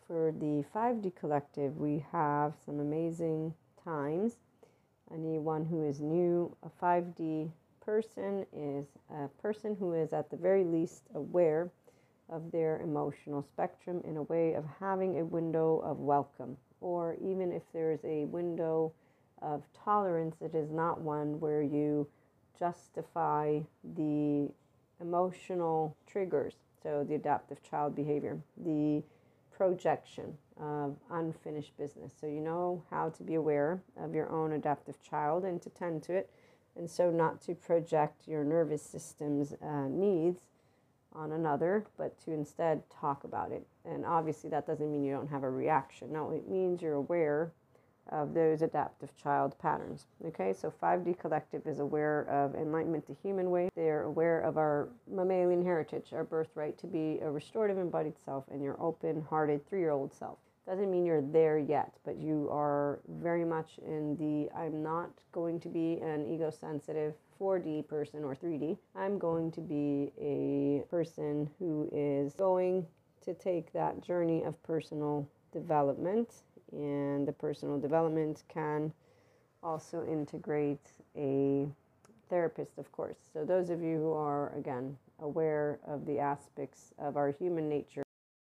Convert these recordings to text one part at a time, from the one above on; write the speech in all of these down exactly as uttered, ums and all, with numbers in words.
for the five D collective, we have some amazing times. Anyone who is new, a five D person is a person who is at the very least aware of their emotional spectrum in a way of having a window of welcome, or even if there's a window of tolerance, it is not one where you justify the emotional triggers. So the adaptive child behavior, the projection of unfinished business. So you know how to be aware of your own adaptive child and to tend to it, and so not to project your nervous system's uh, needs on another, but to instead talk about it. And obviously that doesn't mean you don't have a reaction. No, it means you're aware of those adaptive child patterns. Okay, so five D collective is aware of enlightenment the human way. They're aware of our mammalian heritage, our birthright to be a restorative embodied self and your open-hearted three-year-old self. Doesn't mean you're there yet, but you are very much in the I'm not going to be an ego-sensitive four D person or three D. I'm going to be a person who is going to take that journey of personal development. And the personal development can also integrate a therapist, of course. So those of you who are, again, aware of the aspects of our human nature,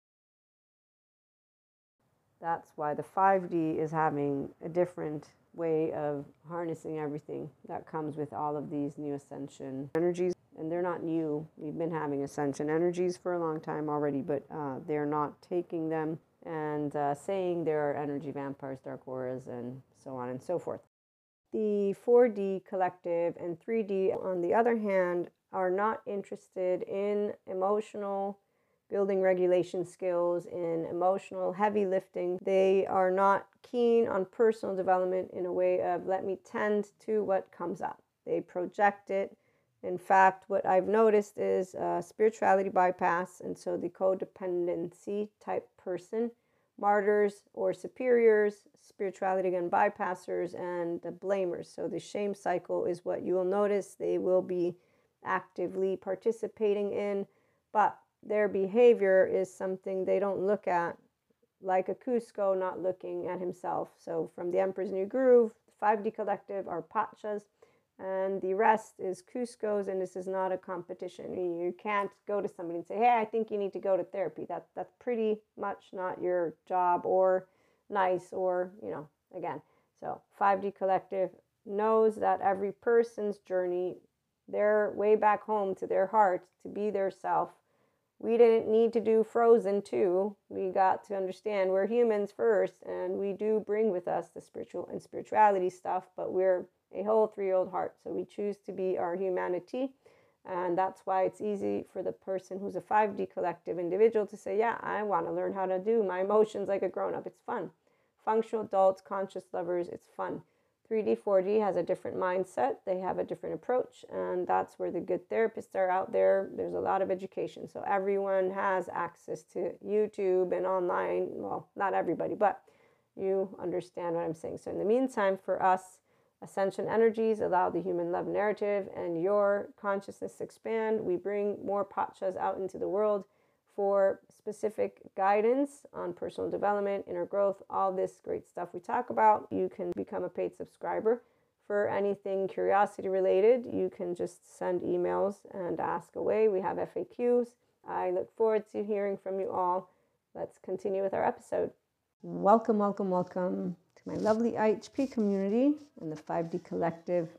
that's why the five D is having a different way of harnessing everything that comes with all of these new ascension energies. And they're not new. We've been having ascension energies for a long time already, but uh, they're not taking them and uh, saying there are energy vampires, dark auras, and so on and so forth. The four D collective and three D, on the other hand, are not interested in emotional building regulation skills, in emotional heavy lifting. They are not keen on personal development in a way of let me tend to what comes up. They project it. In fact, what I've noticed is uh, spirituality bypass, and so the codependency type person, martyrs or superiors, spirituality again bypassers, and the blamers. So the shame cycle is what you will notice they will be actively participating in, but their behavior is something they don't look at, like a Cusco not looking at himself. So from the Emperor's New Groove, the five D collective are Pachas, and the rest is Cuscos, and this is not a competition. You can't go to somebody and say, hey, I think you need to go to therapy. That, that's pretty much not your job or nice or, you know, again. So five D collective knows that every person's journey, their way back home to their heart, to be their self. We didn't need to do Frozen two. We got to understand we're humans first, and we do bring with us the spiritual and spirituality stuff, but we're a whole three-year-old heart. So we choose to be our humanity, and that's why it's easy for the person who's a five D collective individual to say, yeah, I want to learn how to do my emotions like a grown-up. It's fun. Functional adults, conscious lovers, it's fun. three D, four D has a different mindset. They have a different approach, and that's where the good therapists are out there. There's a lot of education. So everyone has access to YouTube and online. Well, not everybody, but you understand what I'm saying. So in the meantime, for us, ascension energies allow the human love narrative and your consciousness to expand. We bring more Pachas out into the world for specific guidance on personal development, inner growth, all this great stuff we talk about. You can become a paid subscriber for anything curiosity related. You can just send emails and ask away. We have F A Qs. I look forward to hearing from you all. Let's continue with our episode. Welcome, welcome, welcome to my lovely I H P community and the five D collective.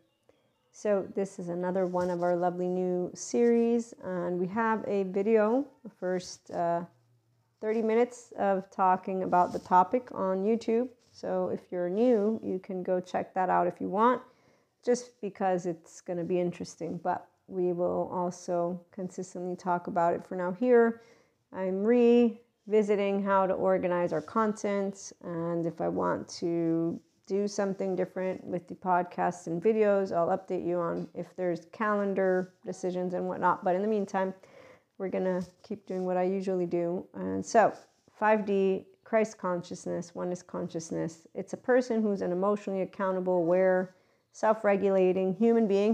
So this is another one of our lovely new series, and we have a video, the first uh, thirty minutes of talking about the topic on YouTube. So if you're new, you can go check that out if you want, just because it's going to be interesting. But we will also consistently talk about it for now here. I'm revisiting how to organize our content, and if I want to do something different with the podcasts and videos, I'll update you on if there's calendar decisions and whatnot. But in the meantime, we're going to keep doing what I usually do. And so five D, Christ consciousness, oneness consciousness. It's a person who's an emotionally accountable, aware, self-regulating human being.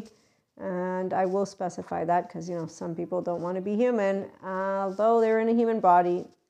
And I will specify that because, you know, some people don't want to be human, although they're in a human body.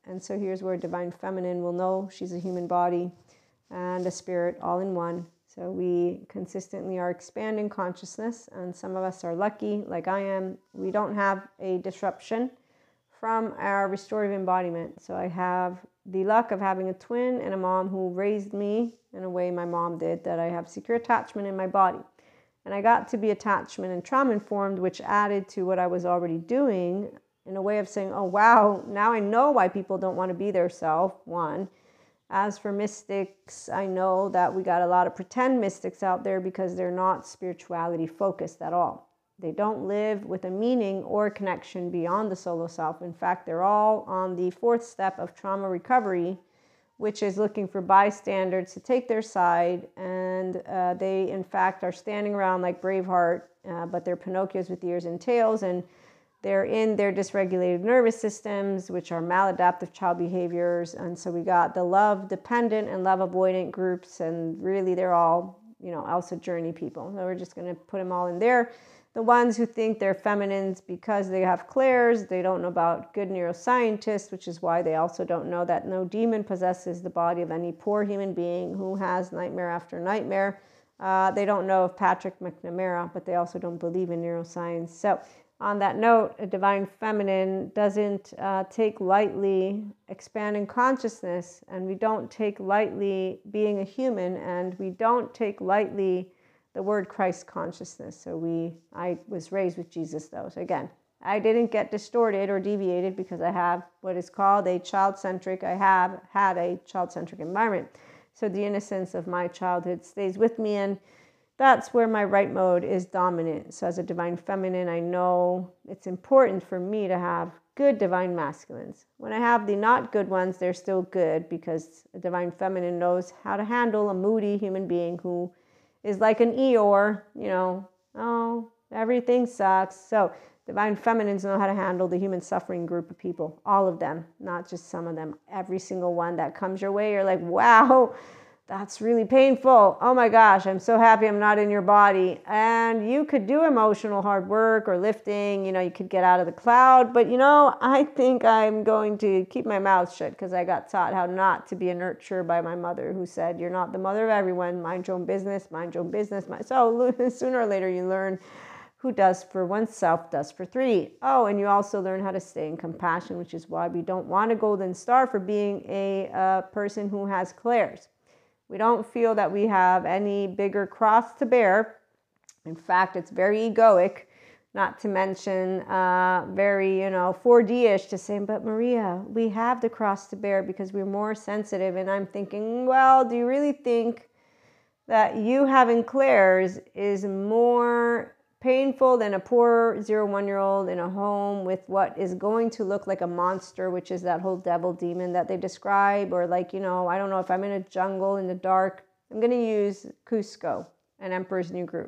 And so here's where divine feminine will know she's a human body and a spirit all in one. So we consistently are expanding consciousness, and some of us are lucky, like I am. We don't have a disruption from our restorative embodiment. So I have the luck of having a twin and a mom who raised me in a way my mom did, that I have secure attachment in my body. And I got to be attachment and trauma informed, which added to what I was already doing in a way of saying, oh, wow, now I know why people don't want to be their self, one. As for mystics, I know that we got a lot of pretend mystics out there because they're not spirituality focused at all. They don't live with a meaning or a connection beyond the solo self. In fact, they're all on the fourth step of trauma recovery, which is looking for bystanders to take their side. And uh, they, in fact, are standing around like Braveheart, uh, but they're Pinocchios with ears and tails, and they're in their dysregulated nervous systems, which are maladaptive child behaviors. And so we got the love dependent and love avoidant groups, and really they're all, you know, Elsa journey people. So we're just going to put them all in there. The ones who think they're feminines because they have clairs, they don't know about good neuroscientists, which is why they also don't know that no demon possesses the body of any poor human being who has nightmare after nightmare. Uh, they don't know of Patrick McNamara, but they also don't believe in neuroscience. So on that note, a divine feminine doesn't uh, take lightly expanding consciousness, and we don't take lightly being a human, and we don't take lightly the word Christ consciousness. So we, I was raised with Jesus though. So again, I didn't get distorted or deviated because I have what is called a child-centric, I have had a child-centric environment. So the innocence of my childhood stays with me, and that's where my right mode is dominant. So as a divine feminine, I know it's important for me to have good divine masculines. When I have the not good ones, they're still good because a divine feminine knows how to handle a moody human being who is like an Eeyore, you know, oh, everything sucks. So divine feminines know how to handle the human suffering group of people, all of them, not just some of them. Every single one that comes your way, you're like, wow, that's really painful. Oh my gosh, I'm so happy I'm not in your body. And you could do emotional hard work or lifting, you know, you could get out of the cloud. But, you know, I think I'm going to keep my mouth shut because I got taught how not to be a nurturer by my mother, who said, you're not the mother of everyone. Mind your own business, mind your own business. So sooner or later you learn who does for oneself does for three. Oh, and you also learn how to stay in compassion, which is why we don't want a golden star for being a uh, person who has clairs. We don't feel that we have any bigger cross to bear. In fact, it's very egoic, not to mention uh, very, you know, four D-ish to say, but Maria, we have the cross to bear because we're more sensitive. And I'm thinking, well, do you really think that you having clairs is more painful than a poor zero one-year-old in a home with what is going to look like a monster, which is that whole devil demon that they describe? Or like, you know, I don't know, if I'm in a jungle in the dark, I'm going to use Cusco and Emperor's New Groove.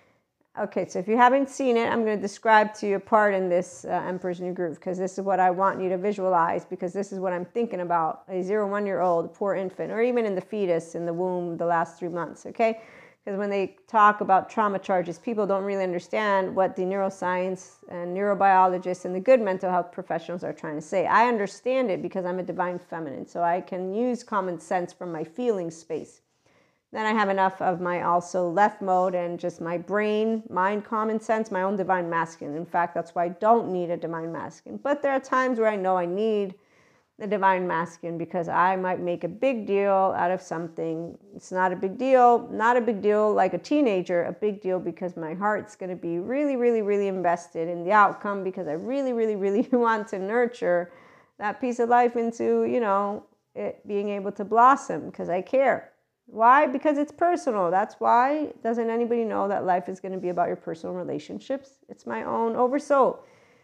Okay, so if you haven't seen it, I'm going to describe to you a part in this uh, Emperor's New Groove, because this is what I want you to visualize, because this is what I'm thinking about. A zero one-year-old, a poor infant, or even in the fetus in the womb the last three months, okay? Because when they talk about trauma charges, people don't really understand what the neuroscience and neurobiologists and the good mental health professionals are trying to say. I understand it because I'm a divine feminine, so I can use common sense from my feeling space. Then I have enough of my also left mode and just my brain, mind, common sense, my own divine masculine. In fact, that's why I don't need a divine masculine. But there are times where I know I need the divine masculine because I might make a big deal out of something. It's not a big deal, not a big deal like a teenager, a big deal because my heart's going to be really, really, really invested in the outcome, because I really, really, really want to nurture that piece of life into, you know, it being able to blossom because I care. Why? Because it's personal. That's why. Doesn't anybody know that life is going to be about your personal relationships? It's my own oversoul.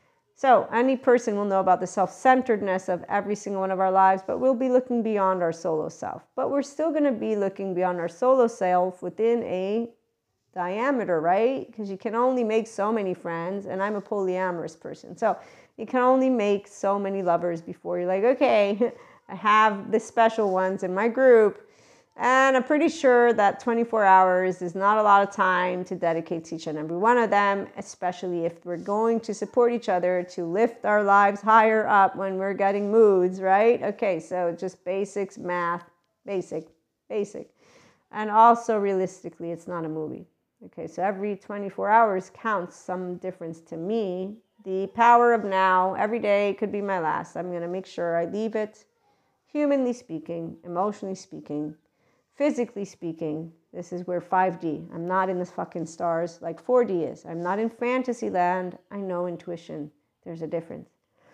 So any person will know about the self-centeredness of every single one of our lives, but we'll be looking beyond our solo self. But we're still going to be looking beyond our solo self within a diameter, right? Because you can only make so many friends, and I'm a polyamorous person. So you can only make so many lovers before you're like, okay, I have the special ones in my group. And I'm pretty sure that twenty-four hours is not a lot of time to dedicate to each and every one of them, especially if we're going to support each other to lift our lives higher up when we're getting moods, right? Okay, so just basics, math, basic, basic. And also realistically, it's not a movie. Okay, so every twenty-four hours counts some difference to me. The power of now, every day could be my last. I'm going to make sure I leave it, humanly speaking, emotionally speaking, physically speaking. This is where five D, I'm not in the fucking stars like four D is. I'm not in fantasy land. I know intuition. There's a difference.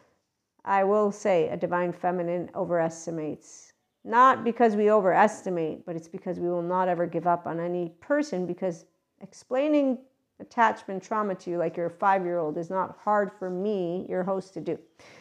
I will say a divine feminine overestimates. Not because we overestimate, but it's because we will not ever give up on any person, because explaining attachment trauma to you like you're a five-year-old is not hard for me, your host, to do.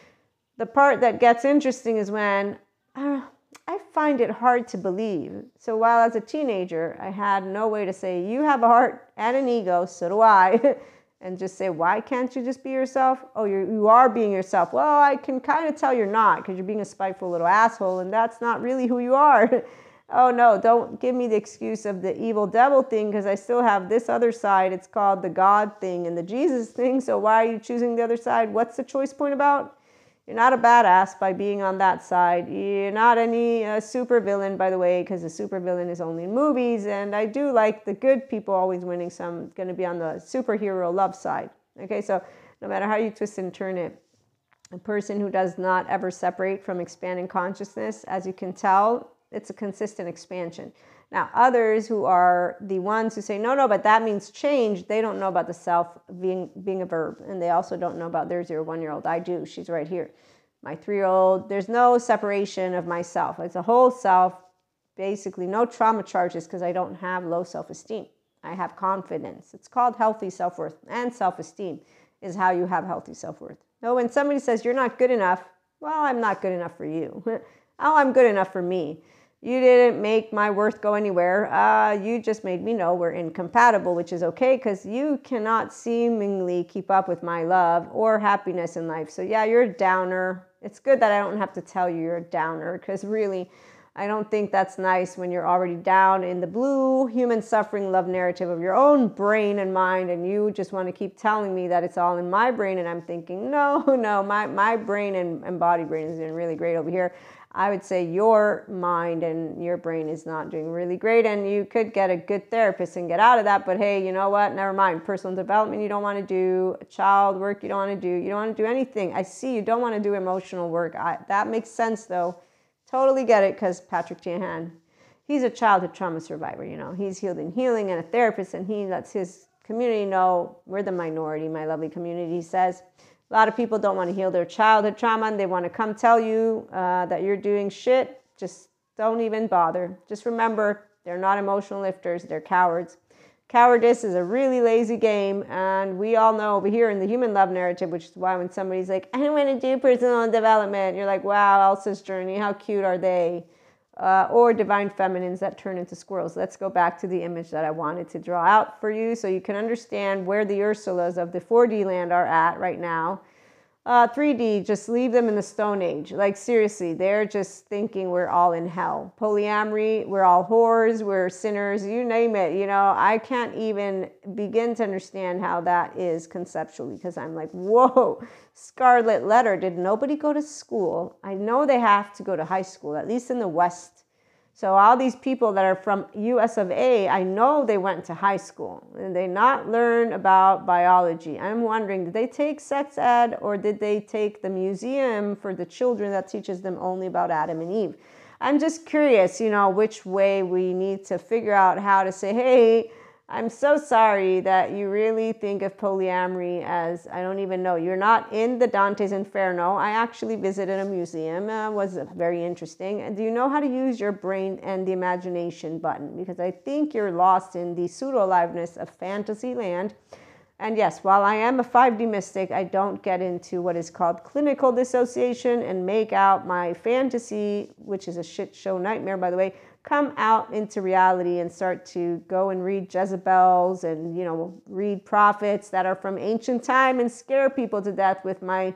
The part that gets interesting is when uh, I find it hard to believe. So while as a teenager, I had no way to say, you have a heart and an ego, so do I. And just say, why can't you just be yourself? Oh, you're, you are being yourself. Well, I can kind of tell you're not, because you're being a spiteful little asshole, and that's not really who you are. Oh no, don't give me the excuse of the evil devil thing, because I still have this other side. It's called the God thing and the Jesus thing. So why are you choosing the other side? What's the choice point about? You're not a badass by being on that side. You're not any uh, super villain, by the way, because the super villain is only in movies. And I do like the good people always winning, so I'm going to be on the superhero love side. Okay, so no matter how you twist and turn it, a person who does not ever separate from expanding consciousness, as you can tell, it's a consistent expansion. Now, others who are the ones who say, no, no, but that means change, they don't know about the self being being a verb. And they also don't know about their zero, one-year-old. I do. She's right here. My three-year-old, there's no separation of myself. It's a whole self, basically no trauma charges, because I don't have low self-esteem. I have confidence. It's called healthy self-worth, and self-esteem is how you have healthy self-worth. No, when somebody says you're not good enough, well, I'm not good enough for you. Oh, I'm good enough for me. You didn't make my worth go anywhere. Uh, you just made me know we're incompatible, which is okay, because you cannot seemingly keep up with my love or happiness in life. So yeah, you're a downer. It's good that I don't have to tell you you're a downer, because really, I don't think that's nice when you're already down in the blue human suffering love narrative of your own brain and mind, and you just want to keep telling me that it's all in my brain, and I'm thinking, no, no, my, my brain and, and body brain is doing really great over here. I would say your mind and your brain is not doing really great, and you could get a good therapist and get out of that. But hey, you know what? Never mind. Personal development you don't want to do, child work you don't want to do, you don't want to do anything. I see you don't want to do emotional work. I, that makes sense though. Totally get it, because Patrick Jahan, he's a childhood trauma survivor. You know, he's healed in healing and a therapist, and he lets his community know we're the minority, my lovely community, he says. A lot of people don't want to heal their childhood trauma, and they want to come tell you uh, that you're doing shit. Just don't even bother. Just remember, they're not emotional lifters. They're cowards. Cowardice is a really lazy game, and we all know over here in the human love narrative, which is why when somebody's like, I don't want to do personal development, you're like, wow, Elsa's journey, how cute are they? Uh, or divine feminines that turn into squirrels. Let's go back to the image that I wanted to draw out for you so you can understand where the Ursulas of the four D land are at right now. Uh, three D, just leave them in the Stone Age. Like seriously, they're just thinking we're all in hell. Polyamory, we're all whores, we're sinners, you name it. You know, I can't even begin to understand how that is conceptually, because I'm like, whoa, scarlet letter. Did nobody go to school? I know they have to go to high school, at least in the West. So all these people that are from U S of A, I know they went to high school and they not learn about biology. I'm wondering, did they take sex ed, or did they take the museum for the children that teaches them only about Adam and Eve? I'm just curious, you know, which way we need to figure out how to say, hey, I'm so sorry that you really think of polyamory as, I don't even know, you're not in the Dante's Inferno. I actually visited a museum, uh, was very interesting. And do you know how to use your brain and the imagination button? Because I think you're lost in the pseudo-aliveness of fantasy land. And yes, while I am a five D mystic, I don't get into what is called clinical dissociation and make out my fantasy, which is a shit show nightmare, by the way, come out into reality and start to go and read Jezebels and, you know, read prophets that are from ancient time and scare people to death with my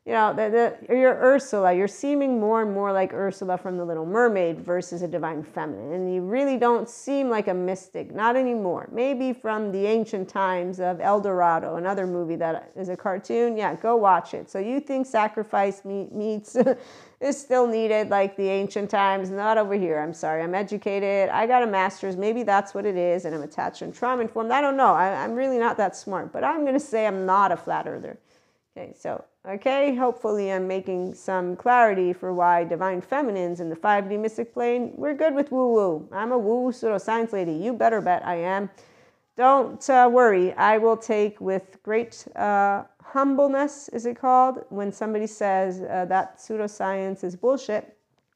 you know, the, the, you're Ursula. You're seeming more and more like Ursula from The Little Mermaid versus a divine feminine. And you really don't seem like a mystic, not anymore. Maybe from the ancient times of El Dorado, another movie that is a cartoon. Yeah, go watch it. So you think sacrifice meat, meats is still needed like the ancient times? Not over here. I'm sorry. I'm educated. I got a master's. Maybe that's what it is. And I'm attachment trauma informed. I don't know. I, I'm really not that smart. But I'm going to say I'm not a flat earther. Okay, so, okay, hopefully I'm making some clarity for why divine feminines in the five D mystic plane, we're good with woo-woo. I'm a woo pseudoscience lady. You better bet I am. Don't uh, worry. I will take with great uh, humbleness, is it called, when somebody says uh, that pseudoscience is bullshit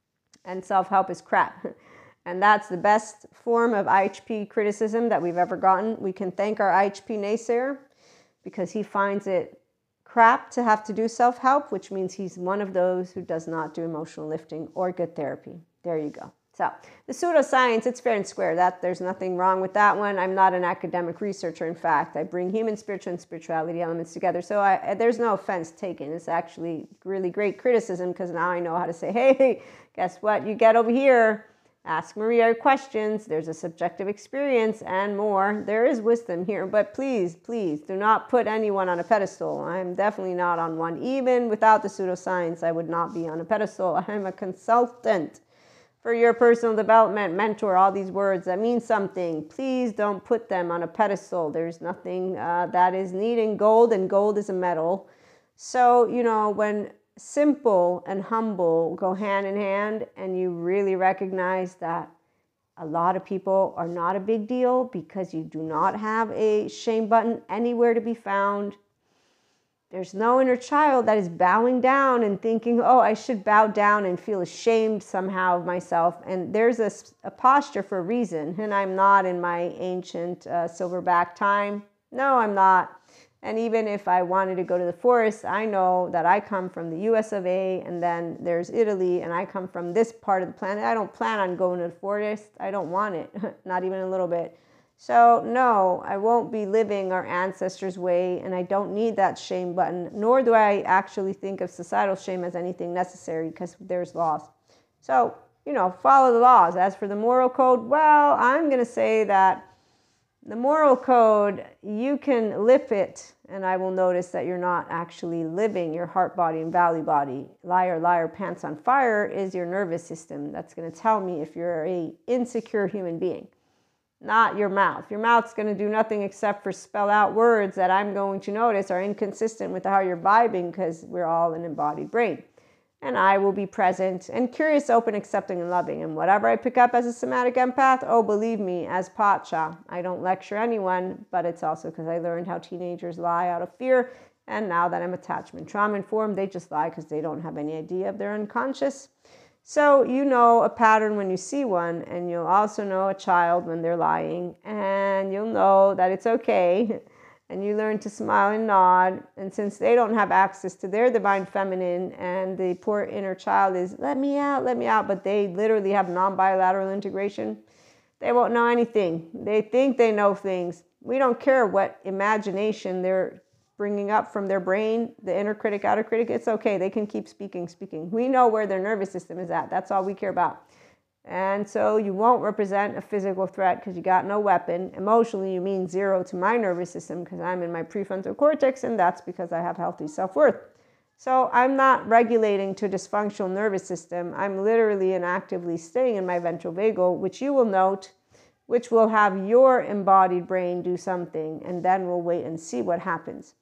and self-help is crap. And that's the best form of I H P criticism that we've ever gotten. We can thank our I H P naysayer because he finds it crap to have to do self-help, which means he's one of those who does not do emotional lifting or good therapy. There you go. So the pseudoscience, it's fair and square. That there's nothing wrong with that one. I'm not an academic researcher. In fact, I bring human, spiritual, and spirituality elements together. So I, there's no offense taken. It's actually really great criticism because now I know how to say, hey, guess what? You get over here. Ask Maria questions. There's a subjective experience and more. There is wisdom here, but please, please do not put anyone on a pedestal. I'm definitely not on one. Even without the pseudoscience, I would not be on a pedestal. I'm a consultant for your personal development, mentor, all these words that mean something. Please don't put them on a pedestal. There's nothing uh, that is needing gold, and gold is a metal. So, you know, when simple and humble go hand in hand, and you really recognize that a lot of people are not a big deal because you do not have a shame button anywhere to be found. There's no inner child that is bowing down and thinking, oh, I should bow down and feel ashamed somehow of myself. And there's a, a posture for a reason. And I'm not in my ancient uh, silverback time. No, I'm not. And even if I wanted to go to the forest, I know that I come from the U S of A, and then there's Italy, and I come from this part of the planet. I don't plan on going to the forest. I don't want it, not even a little bit. So no, I won't be living our ancestors' way, and I don't need that shame button, nor do I actually think of societal shame as anything necessary because there's laws. So, you know, follow the laws. As for the moral code, well, I'm going to say that the moral code, you can lip it, and I will notice that you're not actually living your heart, body, and value body. Liar, liar, pants on fire is your nervous system. That's going to tell me if you're a insecure human being, not your mouth. Your mouth's going to do nothing except for spell out words that I'm going to notice are inconsistent with how you're vibing because we're all an embodied brain. And I will be present and curious, open, accepting, and loving. And whatever I pick up as a somatic empath, oh, believe me, as Pacha, I don't lecture anyone, but it's also because I learned how teenagers lie out of fear. And now that I'm attachment trauma informed, they just lie because they don't have any idea of their unconscious. So you know a pattern when you see one, and you'll also know a child when they're lying, and you'll know that it's okay. And you learn to smile and nod. And since they don't have access to their divine feminine, and the poor inner child is, let me out, let me out, but they literally have non-bilateral integration, they won't know anything. They think they know things. We don't care what imagination they're bringing up from their brain, the inner critic, outer critic. It's okay. They can keep speaking, speaking. We know where their nervous system is at. That's all we care about. And so you won't represent a physical threat because you got no weapon. Emotionally, you mean zero to my nervous system because I'm in my prefrontal cortex, and that's because I have healthy self-worth. So I'm not regulating to a dysfunctional nervous system. I'm literally and actively staying in my ventral vagal, which you will note, which will have your embodied brain do something, and then we'll wait and see what happens.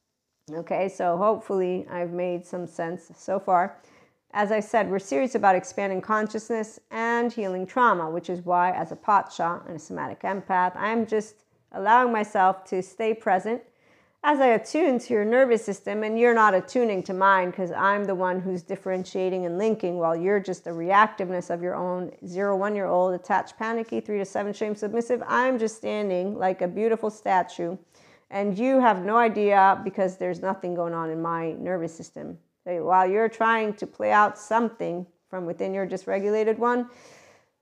Okay, so hopefully I've made some sense so far. As I said, we're serious about expanding consciousness and healing trauma, which is why, as a Pacha and a somatic empath, I'm just allowing myself to stay present as I attune to your nervous system, and you're not attuning to mine because I'm the one who's differentiating and linking, while you're just the reactiveness of your own zero, one-year-old, attached, panicky, three to seven, shame, submissive. I'm just standing like a beautiful statue, and you have no idea because there's nothing going on in my nervous system. So while you're trying to play out something from within your dysregulated one,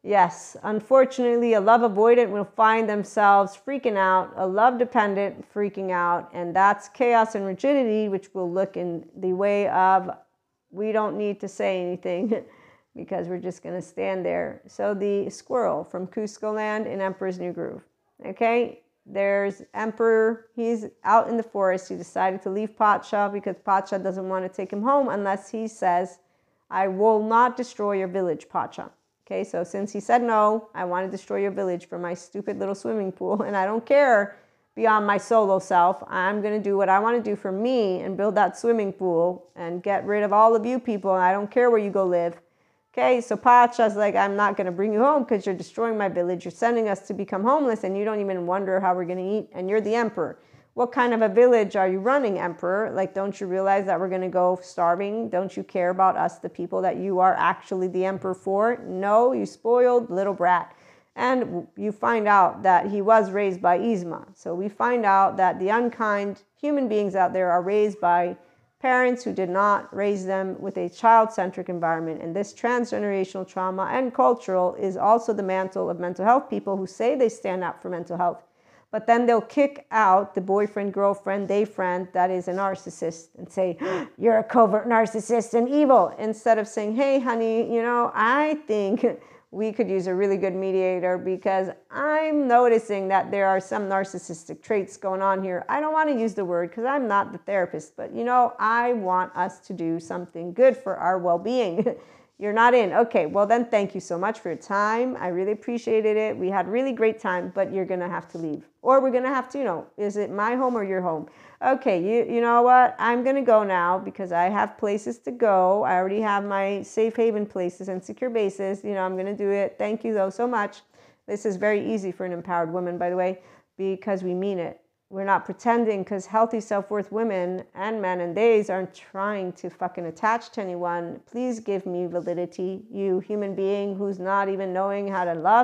Yes, unfortunately, a love avoidant will find themselves freaking out, a love dependent freaking out, and that's chaos and rigidity, which will look in the way of we don't need to say anything because we're just going to stand there. So the squirrel from Cusco Land in Emperor's New Groove. Okay, there's Emperor. He's out in the forest. He decided to leave Pacha because Pacha doesn't want to take him home unless he says, I will not destroy your village, Pacha. Okay, so since he said no, I want to destroy your village for my stupid little swimming pool, and I don't care beyond my solo self. I'm going to do what I want to do for me and build that swimming pool and get rid of all of you people, and I don't care where you go live. Okay, so Pacha's like, I'm not going to bring you home because you're destroying my village. You're sending us to become homeless, and you don't even wonder how we're going to eat, and you're the emperor. What kind of a village are you running, Emperor? Like, don't you realize that we're going to go starving? Don't you care about us, the people that you are actually the emperor for? No, you spoiled little brat. And you find out that he was raised by Yzma. So we find out that the unkind human beings out there are raised by parents who did not raise them with a child-centric environment. And this transgenerational trauma and cultural is also the mantle of mental health people who say they stand up for mental health. But then they'll kick out the boyfriend, girlfriend, they friend that is a narcissist and say, you're a covert narcissist and evil. Instead of saying, hey, honey, you know, I think we could use a really good mediator because I'm noticing that there are some narcissistic traits going on here. I don't want to use the word because I'm not the therapist, but, you know, I want us to do something good for our well-being. You're not in. Okay, well then thank you so much for your time. I really appreciated it. We had really great time, but you're going to have to leave. Or we're going to have to, you know, is it my home or your home? Okay, you you know what? I'm going to go now because I have places to go. I already have my safe haven places and secure bases. You know, I'm going to do it. Thank you though so much. This is very easy for an empowered woman, by the way, because we mean it. We're not pretending, because healthy self-worth women and men and theys aren't trying to fucking attach to anyone. Please give me validity, you human being who's not even knowing how to love.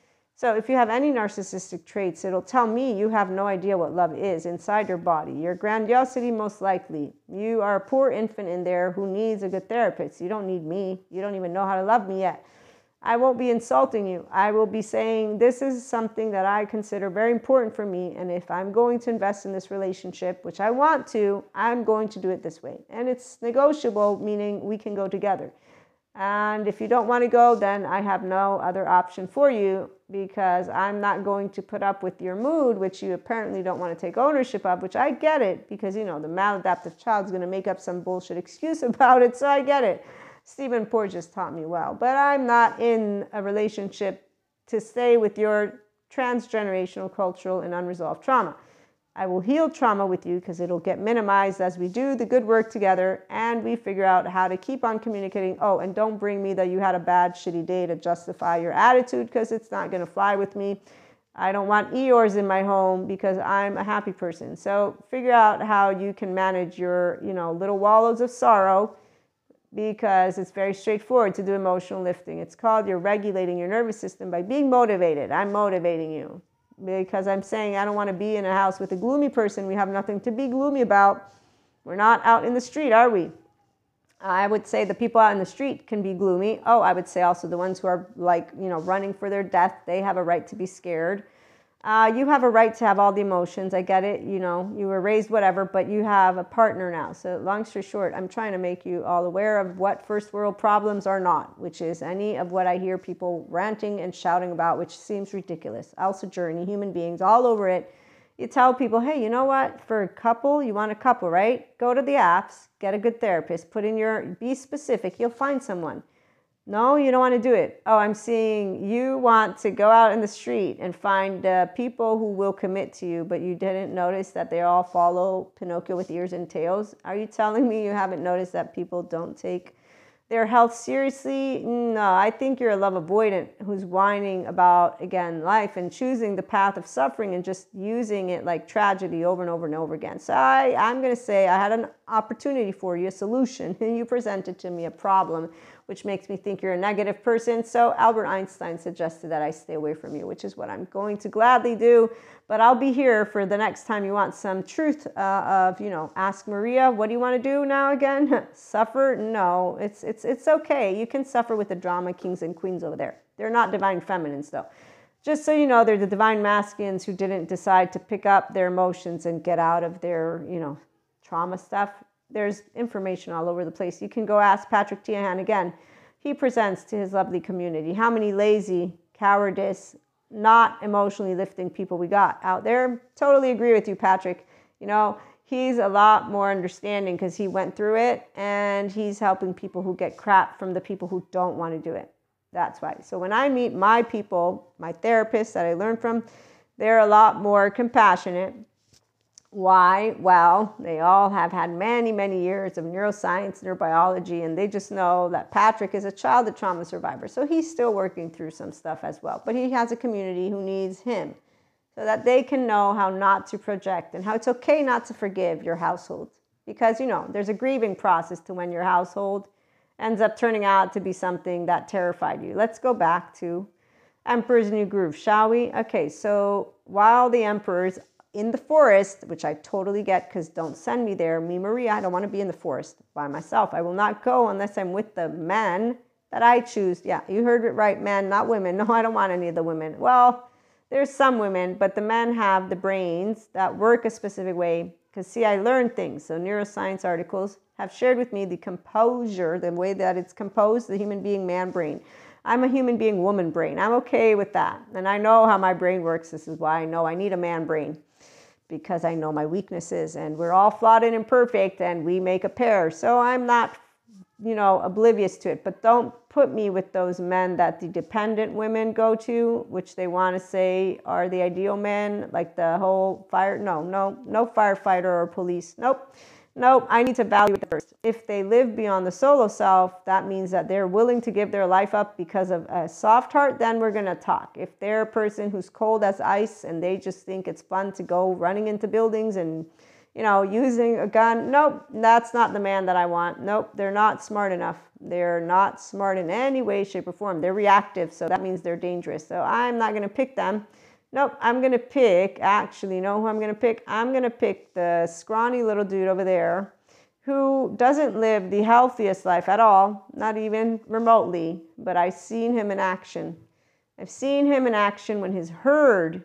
So if you have any narcissistic traits, it'll tell me you have no idea what love is inside your body. Your grandiosity, most likely. You are a poor infant in there who needs a good therapist. You don't need me. You don't even know how to love me yet. I won't be insulting you. I will be saying this is something that I consider very important for me. And if I'm going to invest in this relationship, which I want to, I'm going to do it this way. And it's negotiable, meaning we can go together. And if you don't want to go, then I have no other option for you, because I'm not going to put up with your mood, which you apparently don't want to take ownership of, which I get it, because, you know, the maladaptive child's going to make up some bullshit excuse about it. So I get it. Stephen Porges taught me well, but I'm not in a relationship to stay with your transgenerational, cultural, and unresolved trauma. I will heal trauma with you because it'll get minimized as we do the good work together and we figure out how to keep on communicating. Oh, and don't bring me that you had a bad, shitty day to justify your attitude, because it's not going to fly with me. I don't want Eeyores in my home because I'm a happy person. So figure out how you can manage your, you know, little wallows of sorrow, because it's very straightforward to do emotional lifting. It's called you're regulating your nervous system by being motivated. I'm motivating you because I'm saying I don't want to be in a house with a gloomy person. We have nothing to be gloomy about. We're not out in the street, are we? I would say the people out in the street can be gloomy. Oh, I would say also the ones who are like, you know, running for their death, they have a right to be scared. Uh, you have a right to have all the emotions. I get it. You know, you were raised whatever, but you have a partner now. So long story short, I'm trying to make you all aware of what first world problems are not, which is any of what I hear people ranting and shouting about, which seems ridiculous. Also journey, human beings all over it. You tell people, hey, you know what? For a couple, you want a couple, right? Go to the apps, get a good therapist, put in your, be specific. You'll find someone. No, you don't want to do it. Oh, I'm seeing you want to go out in the street and find uh, people who will commit to you, but you didn't notice that they all follow Pinocchio with ears and tails. Are you telling me you haven't noticed that people don't take their health seriously? No, I think you're a love avoidant who's whining about, again, life and choosing the path of suffering and just using it like tragedy over and over and over again. So I, I'm going to say I had an opportunity for you, a solution, and you presented to me a problem which makes me think you're a negative person. So Albert Einstein suggested that I stay away from you, which is what I'm going to gladly do. But I'll be here for the next time you want some truth uh, of, you know, ask Maria, what do you want to do now again? Suffer? No, it's, it's, it's okay. You can suffer with the drama kings and queens over there. They're not divine feminines, though. Just so you know, they're the divine masculines who didn't decide to pick up their emotions and get out of their, you know, trauma stuff. There's information all over the place. You can go ask Patrick Teahan again. He presents to his lovely community how many lazy, cowardice, not emotionally lifting people we got out there. Totally agree with you, Patrick. You know, he's a lot more understanding because he went through it, and he's helping people who get crap from the people who don't want to do it. That's why. So when I meet my people, my therapists that I learned from, they're a lot more compassionate. Why? Well, they all have had many, many years of neuroscience, neurobiology, and they just know that Patrick is a childhood trauma survivor. So he's still working through some stuff as well. But he has a community who needs him so that they can know how not to project and how it's okay not to forgive your household. Because, you know, there's a grieving process to when your household ends up turning out to be something that terrified you. Let's go back to Emperor's New Groove, shall we? Okay, so while the Emperor's in the forest, which I totally get because don't send me there. Me, Maria, I don't want to be in the forest by myself. I will not go unless I'm with the men that I choose. Yeah, you heard it right, men, not women. No, I don't want any of the women. Well, there's some women, but the men have the brains that work a specific way. Because see, I learned things. So neuroscience articles have shared with me the composure, the way that it's composed, the human being man brain. I'm a human being woman brain. I'm okay with that. And I know how my brain works. This is why I know I need a man brain. Because I know my weaknesses, and we're all flawed and imperfect, and we make a pair. So I'm not, you know, oblivious to it. But don't put me with those men that the dependent women go to, which they want to say are the ideal men, like the whole fire. No, no, no firefighter or police. Nope. Nope, I need to value it first. If they live beyond the solo self, that means that they're willing to give their life up because of a soft heart, then we're going to talk. If they're a person who's cold as ice and they just think it's fun to go running into buildings and, you know, using a gun, nope, that's not the man that I want. Nope, they're not smart enough. They're not smart in any way, shape, or form. They're reactive, so that means they're dangerous. So I'm not going to pick them. Nope, I'm going to pick, actually, you know who I'm going to pick? I'm going to pick the scrawny little dude over there who doesn't live the healthiest life at all, not even remotely, but I've seen him in action. I've seen him in action when his herd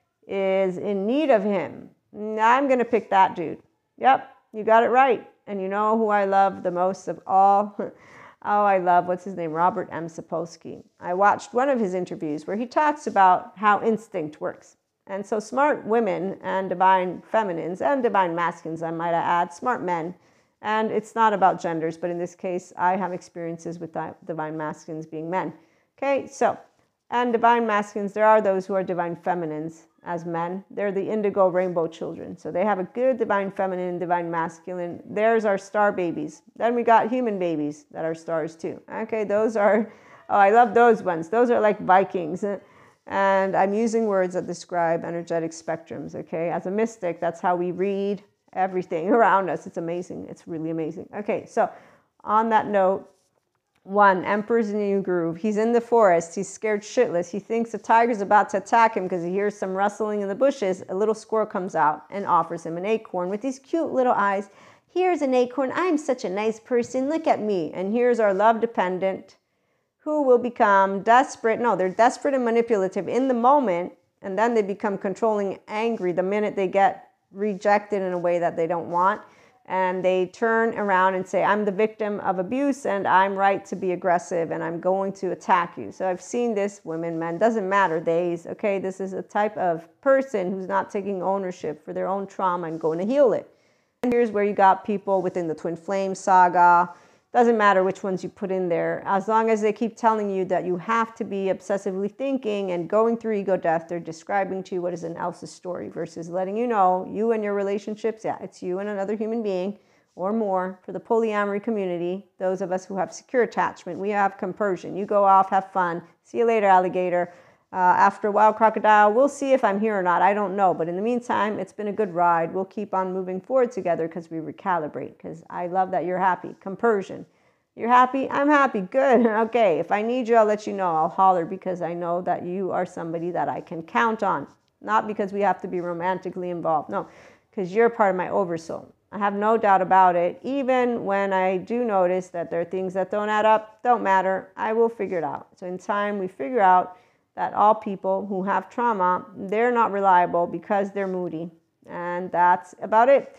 is in need of him. I'm going to pick that dude. Yep, you got it right. And you know who I love the most of all? Oh, I love, what's his name? Robert M. Sapolsky. I watched one of his interviews where he talks about how instinct works. And so smart women and divine feminines and divine masculines, I might add, smart men. And it's not about genders, but in this case, I have experiences with divine masculines being men. Okay, so, and divine masculines, there are those who are divine feminines as men. They're the indigo rainbow children. So they have a good divine feminine and divine masculine. There's our star babies. Then we got human babies that are stars too. Okay, those are, oh, I love those ones. Those are like Vikings. And I'm using words that describe energetic spectrums, okay? As a mystic, that's how we read everything around us. It's amazing. It's really amazing. Okay, so on that note, one, Emperor's New Groove. He's in the forest. He's scared shitless. He thinks a tiger's about to attack him because he hears some rustling in the bushes. A little squirrel comes out and offers him an acorn with these cute little eyes. Here's an acorn. I'm such a nice person. Look at me. And here's our love dependent who will become desperate. No, they're desperate and manipulative in the moment, and then they become controlling, angry the minute they get rejected in a way that they don't want. And they turn around and say, I'm the victim of abuse and I'm right to be aggressive and I'm going to attack you. So I've seen this, women, men, doesn't matter, days. Okay, this is a type of person who's not taking ownership for their own trauma and going to heal it. And here's where you got people within the Twin Flame saga. Doesn't matter which ones you put in there. As long as they keep telling you that you have to be obsessively thinking and going through ego death, they're describing to you what is an else's story versus letting you know, you and your relationships, yeah, it's you and another human being or more. For the polyamory community, those of us who have secure attachment, we have compersion. You go off, have fun. See you later, alligator. Uh, after a while, crocodile, we'll see if I'm here or not. I don't know. But in the meantime, it's been a good ride. We'll keep on moving forward together because we recalibrate. Because I love that you're happy. Compersion. You're happy? I'm happy. Good. Okay. If I need you, I'll let you know. I'll holler because I know that you are somebody that I can count on. Not because we have to be romantically involved. No, because you're part of my oversoul. I have no doubt about it. Even when I do notice that there are things that don't add up, don't matter. I will figure it out. So in time, we figure out that all people who have trauma, they're not reliable because they're moody. And that's about it.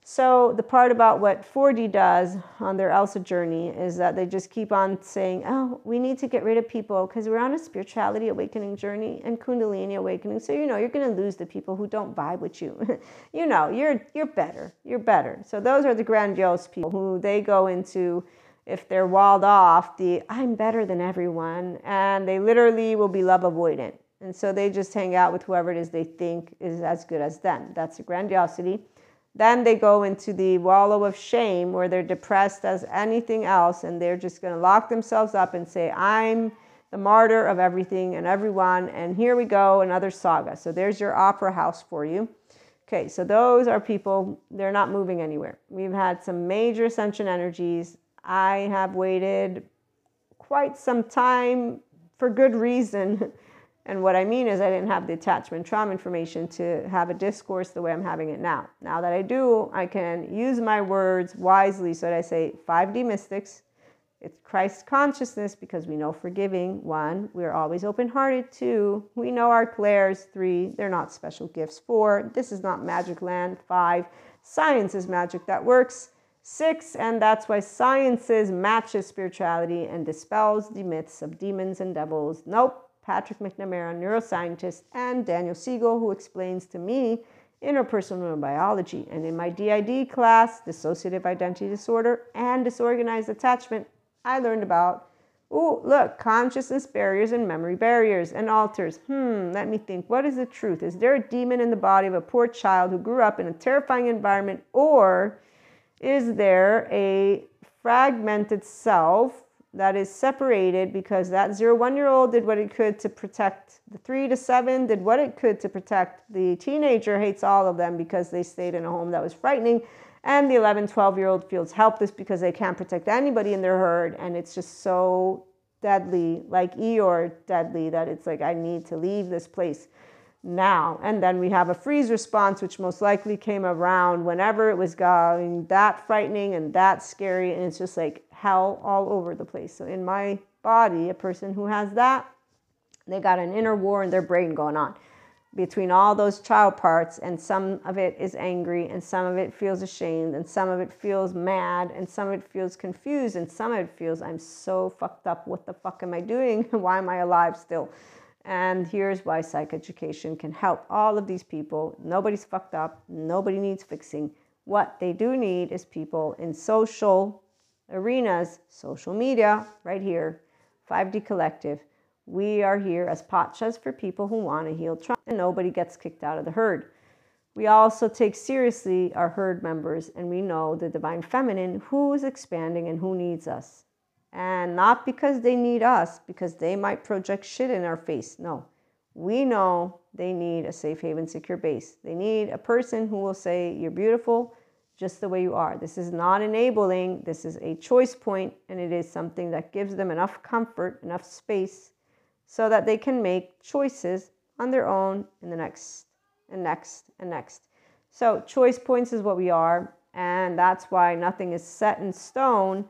So the part about what four D does on their Elsa journey is that they just keep on saying, oh, we need to get rid of people because we're on a spirituality awakening journey and Kundalini awakening. So, you know, you're going to lose the people who don't vibe with you. you know, you're, you're better. You're better. So those are the grandiose people who they go into, if they're walled off, the I'm better than everyone. And they literally will be love avoidant. And so they just hang out with whoever it is they think is as good as them. That's the grandiosity. Then they go into the wallow of shame where they're depressed as anything else and they're just going to lock themselves up and say, I'm the martyr of everything and everyone. And here we go, another saga. So there's your opera house for you. Okay, so those are people, they're not moving anywhere. We've had some major ascension energies. I have waited quite some time for good reason. And what I mean is I didn't have the attachment trauma information to have a discourse the way I'm having it now. Now that I do, I can use my words wisely. So that I say five D mystics, it's Christ consciousness because we know forgiving. One, we're always open-hearted. Two, we know our clairs. Three, they're not special gifts. Four, this is not magic land. Five, science is magic that works. Six, and that's why sciences matches spirituality and dispels the myths of demons and devils. Nope. Patrick McNamara, neuroscientist, and Daniel Siegel, who explains to me interpersonal neurobiology. And in my D I D class, dissociative identity disorder and disorganized attachment, I learned about, oh, look, consciousness barriers and memory barriers and alters. Hmm, let me think. What is the truth? Is there a demon in the body of a poor child who grew up in a terrifying environment? Or is there a fragmented self that is separated because that zero one year old did what it could to protect the three to seven, did what it could to protect the teenager, hates all of them because they stayed in a home that was frightening, and the eleven, twelve year old feels helpless because they can't protect anybody in their herd, and it's just so deadly, like Eeyore deadly, that it's like, I need to leave this place now. And then we have a freeze response, which most likely came around whenever it was going that frightening and that scary, and it's just like hell all over the place. So in my body, a person who has that, they got an inner war in their brain going on between all those child parts, and some of it is angry, and some of it feels ashamed, and some of it feels mad, and some of it feels confused, and some of it feels, I'm so fucked up, what the fuck am I doing? Why am I alive still? And here's why psychoeducation can help all of these people. Nobody's fucked up. Nobody needs fixing. What they do need is people in social arenas, social media, right here, five D Collective. We are here as Pachas for people who want to heal trauma, and nobody gets kicked out of the herd. We also take seriously our herd members, and we know the Divine Feminine, who is expanding and who needs us. And not because they need us, because they might project shit in our face. No, we know they need a safe haven, secure base. They need a person who will say, you're beautiful just the way you are. This is not enabling. This is a choice point, and it is something that gives them enough comfort, enough space, so that they can make choices on their own in the next and next and next. So choice points is what we are, and that's why nothing is set in stone.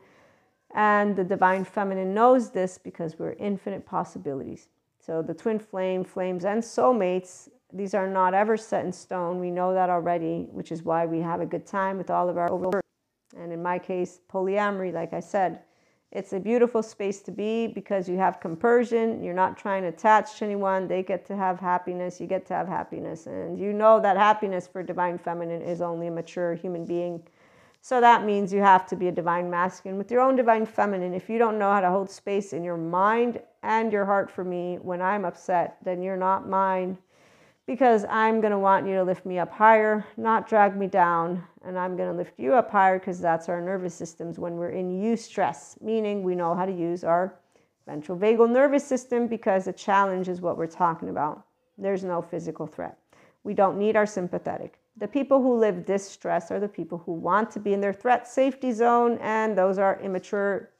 And the Divine Feminine knows this because we're infinite possibilities. So the twin flame, flames, and soulmates, these are not ever set in stone. We know that already, which is why we have a good time with all of our over. And in my case, polyamory, like I said, it's a beautiful space to be because you have compersion. You're not trying to attach to anyone. They get to have happiness. You get to have happiness. And you know that happiness for Divine Feminine is only a mature human being. So that means you have to be a divine masculine with your own divine feminine. If you don't know how to hold space in your mind and your heart for me when I'm upset, then you're not mine, because I'm going to want you to lift me up higher, not drag me down. And I'm going to lift you up higher because that's our nervous systems when we're in eustress, meaning we know how to use our ventral vagal nervous system, because a challenge is what we're talking about. There's no physical threat. We don't need our sympathetic. The people who live distress are the people who want to be in their threat safety zone, and those are immature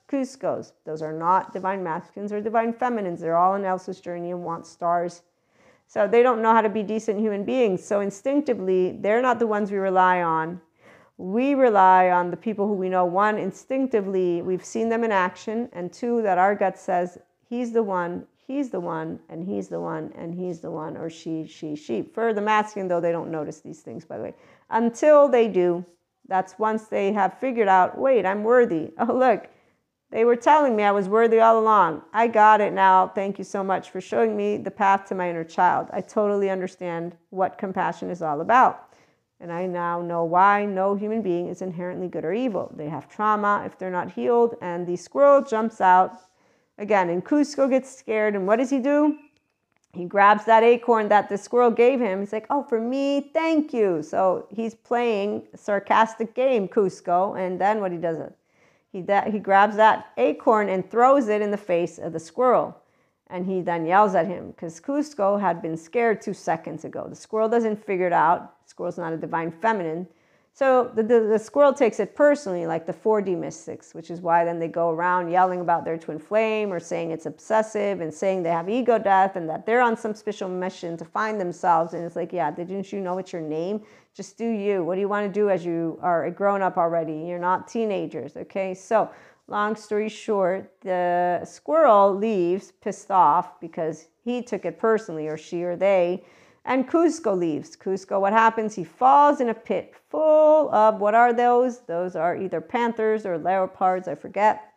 Cuscos. Those are not divine masculines or divine feminines. They're all on Elsa's journey and want stars. So they don't know how to be decent human beings. So instinctively, they're not the ones we rely on. We rely on the people who we know, one, instinctively, we've seen them in action, and two, that our gut says, he's the one, he's the one, and he's the one, and he's the one, or she, she, she. For the masculine, though, they don't notice these things, by the way. Until they do, that's once they have figured out, wait, I'm worthy. Oh, look, they were telling me I was worthy all along. I got it now. Thank you so much for showing me the path to my inner child. I totally understand what compassion is all about. And I now know why no human being is inherently good or evil. They have trauma if they're not healed. And the squirrel jumps out again. And Cusco gets scared. And what does he do? He grabs that acorn that the squirrel gave him. He's like, oh, for me, thank you. So he's playing a sarcastic game, Cusco. And then what he does is, He, that, he grabs that acorn and throws it in the face of the squirrel. And he then yells at him because Cusco had been scared two seconds ago. The squirrel doesn't figure it out. The squirrel's not a divine feminine. So the, the, the squirrel takes it personally, like the four D mystics, which is why then they go around yelling about their twin flame or saying it's obsessive and saying they have ego death and that they're on some special mission to find themselves. And it's like, yeah, didn't you know it's your name? Just do you. What do you want to do as you are a grown up already? You're not teenagers, okay? So long story short, the squirrel leaves pissed off because he took it personally, or she or they. And Cusco leaves. Cusco, what happens? He falls in a pit full of, what are those? Those are either panthers or leopards, I forget,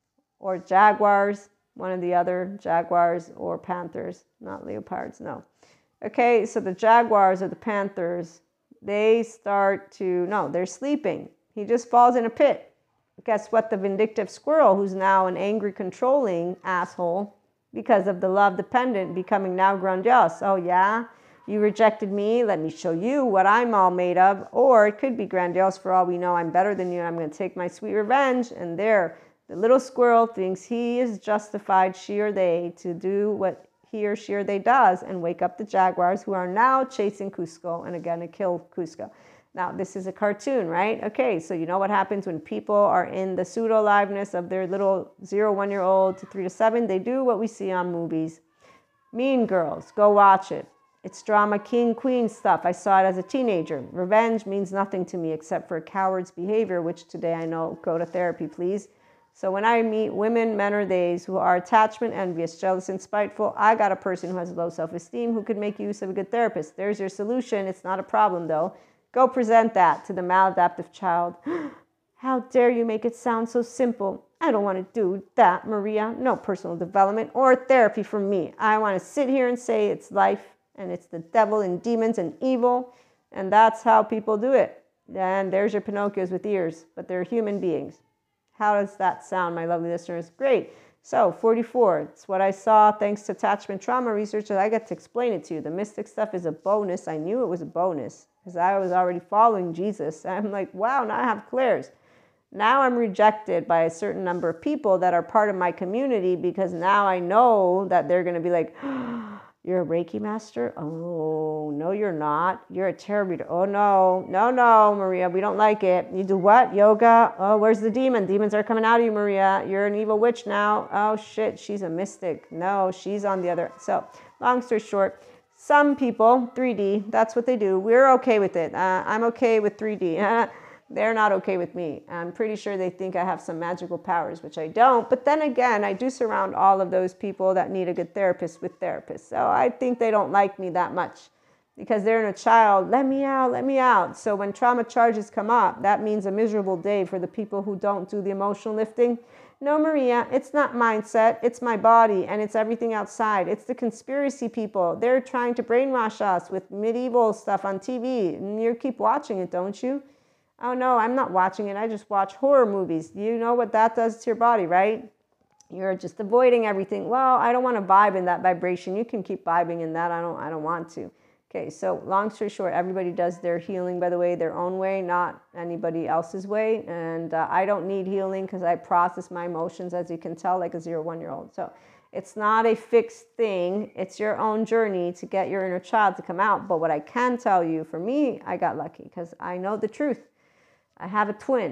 or jaguars, one of the other, jaguars or panthers, not leopards, no. Okay, so the jaguars or the panthers, they start to, no, they're sleeping. He just falls in a pit. Guess what? The vindictive squirrel, who's now an angry, controlling asshole because of the love dependent becoming now grandiose. Oh, yeah? You rejected me. Let me show you what I'm all made of. Or it could be grandiose for all we know. I'm better than you. And I'm going to take my sweet revenge. And there, the little squirrel thinks he is justified, she or they, to do what he or she or they does and wake up the jaguars who are now chasing Cusco and again to kill Cusco. Now, this is a cartoon, right? Okay, so you know what happens when people are in the pseudo-aliveness of their little zero, one-year-old to three to seven? They do what we see on movies. Mean Girls, go watch it. It's drama king, queen stuff. I saw it as a teenager. Revenge means nothing to me except for a coward's behavior, which today I know, go to therapy, please. So when I meet women, men, or theys who are attachment, envious, jealous, and spiteful, I got a person who has low self-esteem who could make use of a good therapist. There's your solution. It's not a problem, though. Go present that to the maladaptive child. How dare you make it sound so simple? I don't want to do that, Maria. No personal development or therapy for me. I want to sit here and say it's life and it's the devil and demons and evil. And that's how people do it. And there's your Pinocchios with ears, but they're human beings. How does that sound, my lovely listeners? Great. So forty-four, it's what I saw thanks to attachment trauma research that I get to explain it to you. The mystic stuff is a bonus. I knew it was a bonus because I was already following Jesus. I'm like, wow, now I have clairs. Now I'm rejected by a certain number of people that are part of my community because now I know that they're going to be like, oh, you're a Reiki master? Oh, no, you're not. You're a tarot reader. Oh, no, no, no, Maria, we don't like it. You do what? Yoga? Oh, where's the demon? Demons are coming out of you, Maria. You're an evil witch now. Oh, shit, she's a mystic. No, she's on the other. So long story short, some people, three D, that's what they do. We're okay with it. Uh, I'm okay with three D. They're not okay with me. I'm pretty sure they think I have some magical powers, which I don't. But then again, I do surround all of those people that need a good therapist with therapists. So I think they don't like me that much because they're in a child, let me out, let me out. So when trauma charges come up, that means a miserable day for the people who don't do the emotional lifting. No, Maria, it's not mindset. It's my body and it's everything outside. It's the conspiracy people. They're trying to brainwash us with medieval stuff on T V. And you keep watching it, don't you? Oh, no, I'm not watching it. I just watch horror movies. You know what that does to your body, right? You're just avoiding everything. Well, I don't want to vibe in that vibration. You can keep vibing in that. I don't, I don't want to. Okay, so long story short, everybody does their healing, by the way, their own way, not anybody else's way. And uh, I don't need healing because I process my emotions, as you can tell, like a zero, one-year-old. So it's not a fixed thing. It's your own journey to get your inner child to come out. But what I can tell you, for me, I got lucky because I know the truth. I have a twin.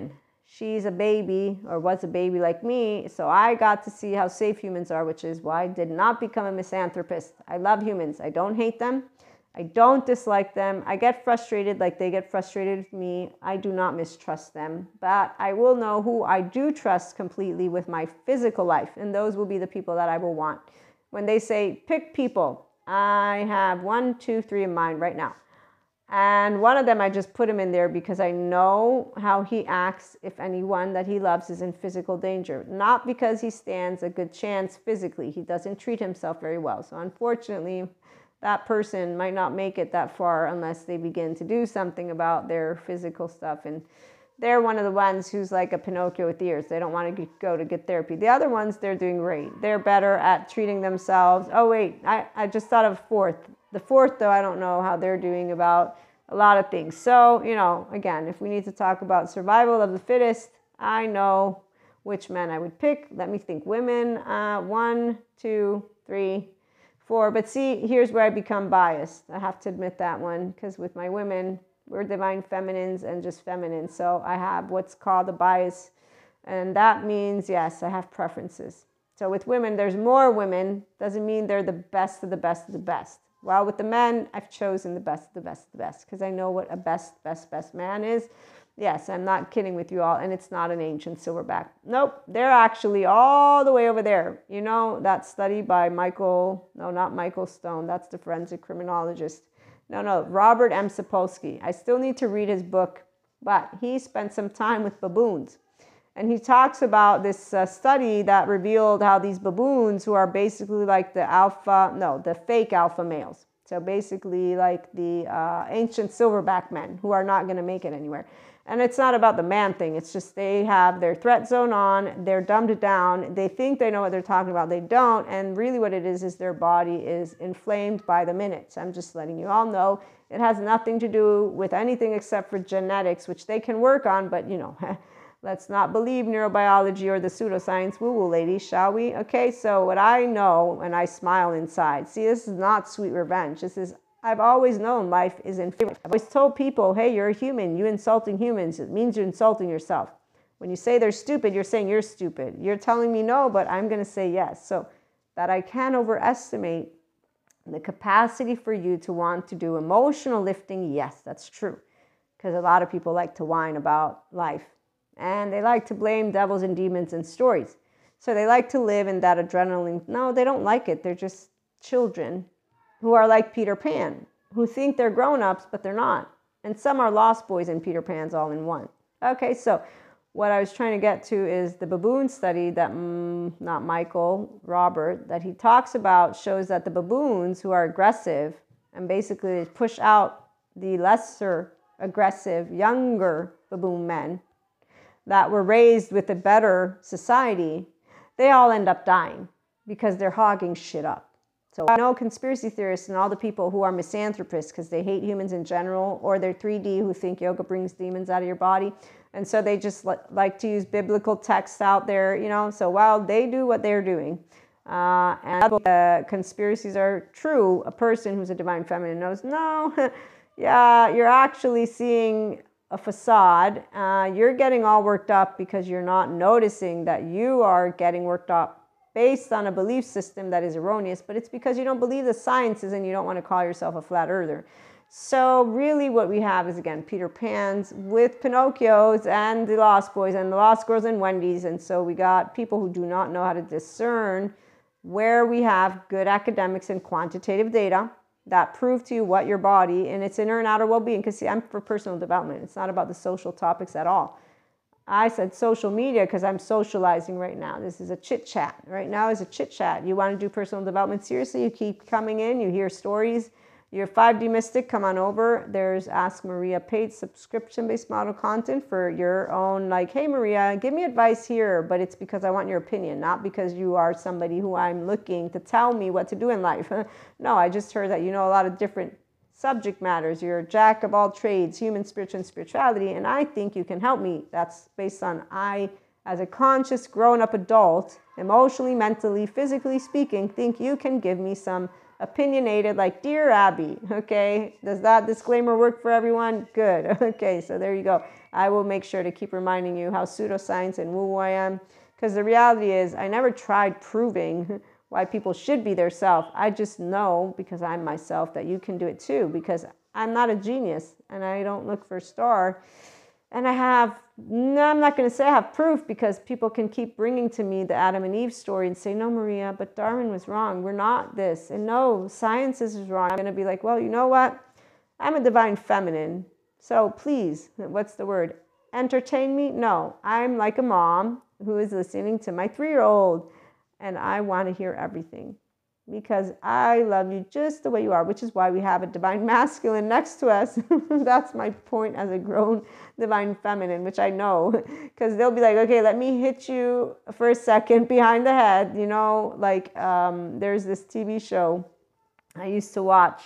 she's a baby or was a baby like me. So I got to see how safe humans are, which is why I did not become a misanthropist. I love humans. I don't hate them. I don't dislike them. I get frustrated like they get frustrated with me. I do not mistrust them, but I will know who I do trust completely with my physical life. And those will be the people that I will want. When they say pick people, I have one, two, three in mind right now. And one of them, I just put him in there because I know how he acts if anyone that he loves is in physical danger. Not because he stands a good chance physically. He doesn't treat himself very well. So unfortunately, that person might not make it that far unless they begin to do something about their physical stuff. And they're one of the ones who's like a Pinocchio with ears. They don't want to go to get therapy. The other ones, they're doing great. They're better at treating themselves. Oh, wait, I, I just thought of fourth. The fourth, though, I don't know how they're doing about a lot of things. So, you know, again, if we need to talk about survival of the fittest, I know which men I would pick. Let me think. Women, uh, one, two, three, four. But see, here's where I become biased. I have to admit that one, because with my women, we're divine feminines and just feminine. So I have what's called a bias. And that means, yes, I have preferences. So with women, there's more women. Doesn't mean they're the best of the best of the best. While with the men, I've chosen the best of the best of the best because I know what a best, best, best man is. Yes, I'm not kidding with you all. And it's not an ancient silverback. Nope, they're actually all the way over there. You know, that study by Michael, no, not Michael Stone. That's the forensic criminologist. No, no, Robert M. Sapolsky. I still need to read his book, but he spent some time with baboons. And he talks about this uh, study that revealed how these baboons, who are basically like the alpha, no, the fake alpha males. So basically like the uh, ancient silverback men who are not going to make it anywhere. And it's not about the man thing. It's just they have their threat zone on. They're dumbed down. They think they know what they're talking about. They don't. And really what it is is their body is inflamed by the minute. So I'm just letting you all know. It has nothing to do with anything except for genetics, which they can work on. But, you know, let's not believe neurobiology or the pseudoscience woo-woo ladies, shall we? Okay, so what I know, and I smile inside. See, this is not sweet revenge. This is, I've always known life is in favor. I've always told people, hey, you're a human. You insulting humans, it means you're insulting yourself. When you say they're stupid, you're saying you're stupid. You're telling me no, but I'm going to say yes. So that I can't overestimate the capacity for you to want to do emotional lifting. Yes, that's true. Because a lot of people like to whine about life. And they like to blame devils and demons and stories. So they like to live in that adrenaline. No, they don't like it. They're just children who are like Peter Pan, who think they're grown-ups, but they're not. And some are lost boys and Peter Pans all in one. Okay, so what I was trying to get to is the baboon study that, mm, not Michael, Robert, that he talks about shows that the baboons who are aggressive and basically push out the lesser aggressive, younger baboon men that were raised with a better society, they all end up dying because they're hogging shit up. So I know conspiracy theorists and all the people who are misanthropists because they hate humans in general, or they're three D who think yoga brings demons out of your body. And so they just li like to use biblical texts out there, you know. So while they do what they're doing, uh, and the conspiracies are true, a person who's a divine feminine knows, no, yeah, you're actually seeing a facade. Uh, you're getting all worked up because you're not noticing that you are getting worked up based on a belief system that is erroneous, but it's because you don't believe the sciences and you don't want to call yourself a flat earther. So really what we have is, again, Peter Pans with Pinocchios and the Lost Boys and the Lost Girls and Wendy's. And so we got people who do not know how to discern where we have good academics and quantitative data that prove to you what your body and its inner and outer well-being. Because see, I'm for personal development. It's not about the social topics at all. I said social media because I'm socializing right now. This is a chit chat. Right now is a chit chat. You want to do personal development seriously? You keep coming in. You hear stories. You're five D Mystic. Come on over. There's Ask Maria paid subscription-based model content for your own. Like, hey Maria, give me advice here, but it's because I want your opinion, not because you are somebody who I'm looking to tell me what to do in life. No, I just heard that you know a lot of different subject matters. You're a jack of all trades, human, spiritual, and spirituality, and I think you can help me. That's based on I, as a conscious, grown-up adult, emotionally, mentally, physically speaking, think you can give me some opinionated like Dear Abby. Okay, does that disclaimer work for everyone? Good. Okay, so there you go. I will make sure to keep reminding you how pseudoscience and woo-woo I am, because the reality is I never tried proving why people should be their self. I just know, because I'm myself, that you can do it too, because I'm not a genius and I don't look for a star. And I have, no, I'm not going to say I have proof, because people can keep bringing to me the Adam and Eve story and say, no, Maria, but Darwin was wrong. We're not this. And no, science is wrong. I'm going to be like, well, you know what? I'm a divine feminine. So please, what's the word? Entertain me? No, I'm like a mom who is listening to my three-year-old, and I want to hear everything, because I love you just the way you are, which is why we have a divine masculine next to us. That's my point as a grown divine feminine, which I know, because they'll be like, okay, let me hit you for a second behind the head. You know, like um, there's this T V show I used to watch.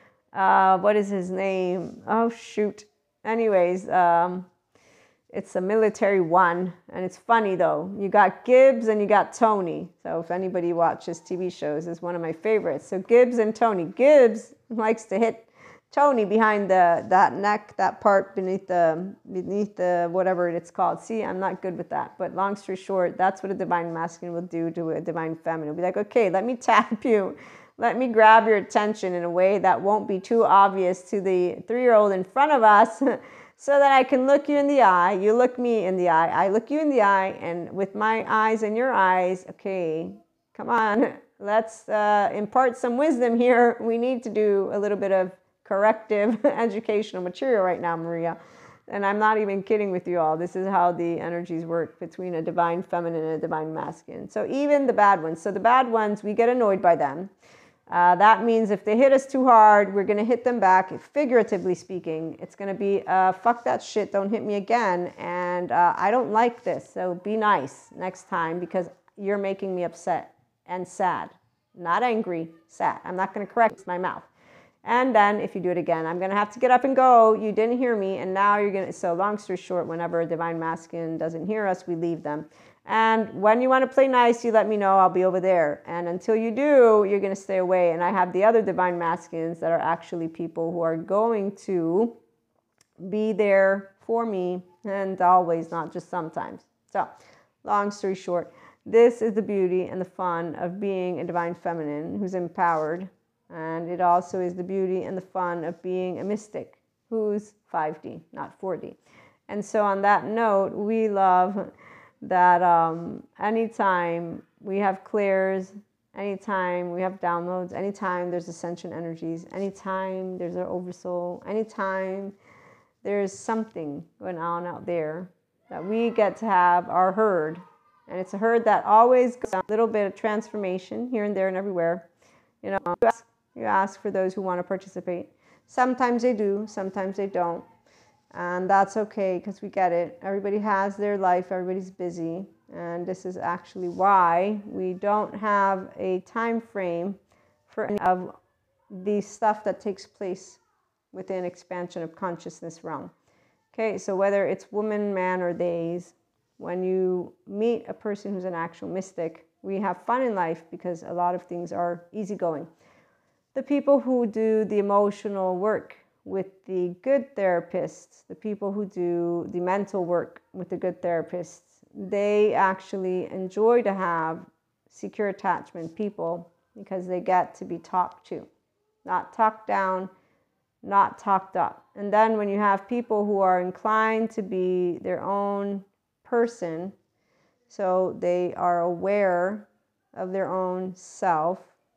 Uh, what is his name? Oh, shoot. Anyways, um, it's a military one, and it's funny though. You got Gibbs and you got Tony. So if anybody watches T V shows, it's one of my favorites. So Gibbs and Tony. Gibbs likes to hit Tony behind the that neck, that part beneath the beneath the whatever it's called. See, I'm not good with that. But long story short, that's what a divine masculine will do to a divine feminine. It'll be like, okay, let me tap you. Let me grab your attention in a way that won't be too obvious to the three-year-old in front of us, so that I can look you in the eye. You look me in the eye. I look you in the eye, and with my eyes and your eyes, okay, come on, let's uh, impart some wisdom here. We need to do a little bit of corrective educational material right now, Maria. And I'm not even kidding with you all. This is how the energies work between a divine feminine and a divine masculine. So even the bad ones. So the bad ones, we get annoyed by them. Uh, that means if they hit us too hard, we're going to hit them back. Figuratively speaking, it's going to be, uh, fuck that shit, don't hit me again. And uh, I don't like this, so be nice next time, because you're making me upset and sad. Not angry, sad. I'm not going to correct my mouth. And then if you do it again, I'm going to have to get up and go. You didn't hear me, and now you're going to... So long story short, whenever a divine masculine doesn't hear us, we leave them. And when you want to play nice, you let me know. I'll be over there. And until you do, you're going to stay away. And I have the other divine masculines that are actually people who are going to be there for me, and always, not just sometimes. So long story short, this is the beauty and the fun of being a divine feminine who's empowered. And it also is the beauty and the fun of being a mystic who's five D, not four D. And so on that note, we love that um, anytime we have clears, anytime we have downloads, anytime there's ascension energies, anytime there's an oversoul, anytime there's something going on out there, that we get to have our herd. And it's a herd that always goes a little bit of transformation here and there and everywhere. You know, you ask, you ask for those who want to participate. Sometimes they do, sometimes they don't. And that's okay, because we get it. Everybody has their life, everybody's busy. And this is actually why we don't have a time frame for any of the stuff that takes place within expansion of consciousness realm. Okay, so whether it's woman, man, or theys, when you meet a person who's an actual mystic, we have fun in life because a lot of things are easygoing. The people who do the emotional work with the good therapists, the people who do the mental work with the good therapists, they actually enjoy to have secure attachment people, because they get to be talked to, not talked down, not talked up. And then when you have people who are inclined to be their own person, so they are aware of their own self,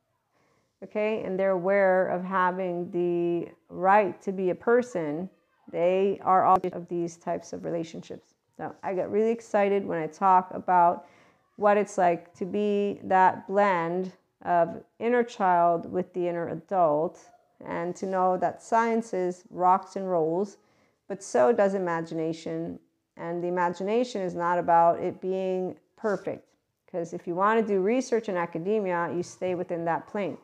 okay, and they're aware of having the right to be a person, they are all of these types of relationships. So I get really excited when I talk about what it's like to be that blend of inner child with the inner adult, and to know that science is rocks and rolls, but so does imagination. And the imagination is not about it being perfect, because if you want to do research in academia, you stay within that plane.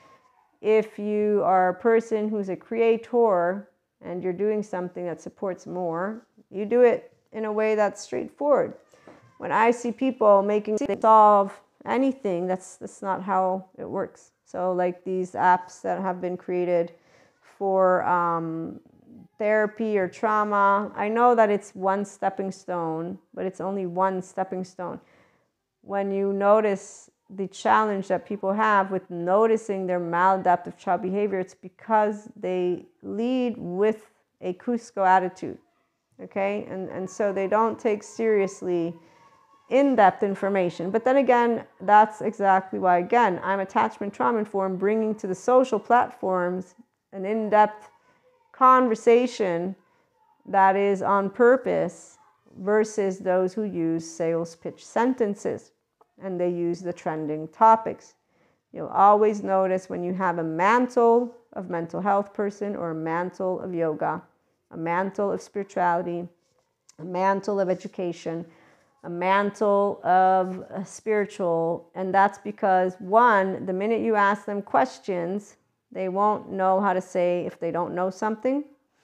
If you are a person who's a creator and you're doing something that supports more, you do it in a way that's straightforward. When I see people making solve anything. That's, that's not how it works. So like these apps that have been created for um, therapy or trauma, I know that it's one stepping stone, but it's only one stepping stone. When you notice the challenge that people have with noticing their maladaptive child behavior, it's because they lead with a Cusco attitude, okay? And, and so they don't take seriously in-depth information. But then again, that's exactly why, again, I'm Attachment Trauma Informed, bringing to the social platforms an in-depth conversation that is on purpose versus those who use sales pitch sentences and they use the trending topics. You'll always notice when you have a mantle of mental health person or a mantle of yoga, a mantle of spirituality, a mantle of education, a mantle of spiritual, and that's because, one, the minute you ask them questions, they won't know how to say if they don't know something.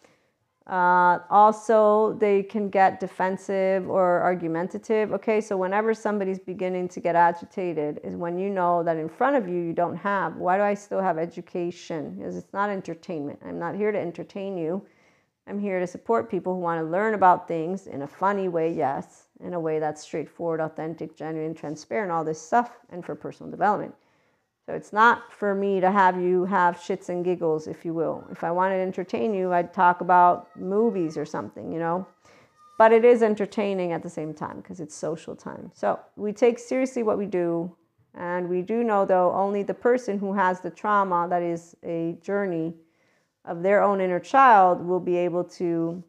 Uh, also, they can get defensive or argumentative. Okay, so whenever somebody's beginning to get agitated is when you know that in front of you, you don't have. Why do I still have education? Because it's not entertainment. I'm not here to entertain you. I'm here to support people who want to learn about things in a funny way, yes, in a way that's straightforward, authentic, genuine, transparent, all this stuff, and for personal development. So it's not for me to have you have shits and giggles, if you will. If I wanted to entertain you, I'd talk about movies or something, you know. But it is entertaining at the same time because it's social time. So we take seriously what we do. And we do know, though, only the person who has the trauma that is a journey of their own inner child will be able to,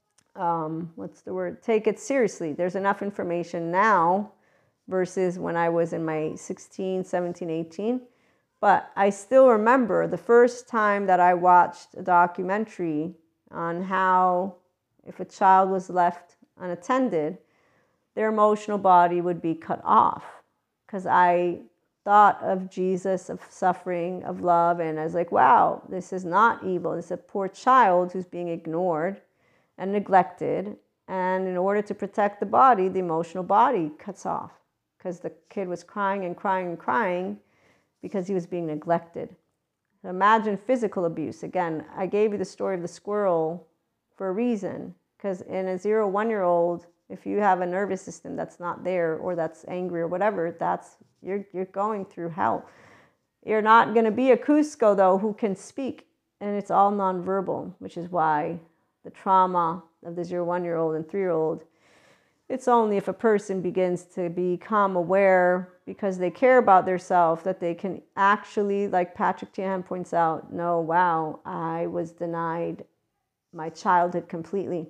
um, what's the word, take it seriously. There's enough information now versus when I was in my sixteen, seventeen, eighteen. But I still remember the first time that I watched a documentary on how if a child was left unattended, their emotional body would be cut off. Because I thought of Jesus, of suffering, of love, and I was like, wow, this is not evil. It's a poor child who's being ignored and neglected. And in order to protect the body, the emotional body cuts off. Because the kid was crying and crying and crying because he was being neglected. So imagine physical abuse. Again, I gave you the story of the squirrel for a reason. Because in a zero, one-year-old, if you have a nervous system that's not there or that's angry or whatever, that's you're you're going through hell. You're not going to be a Cusco, though, who can speak. And it's all nonverbal, which is why the trauma of the zero, one-year-old and three-year-old, it's only if a person begins to become aware because they care about their self that they can actually, like Patrick Tiahan points out, know, wow, I was denied my childhood completely.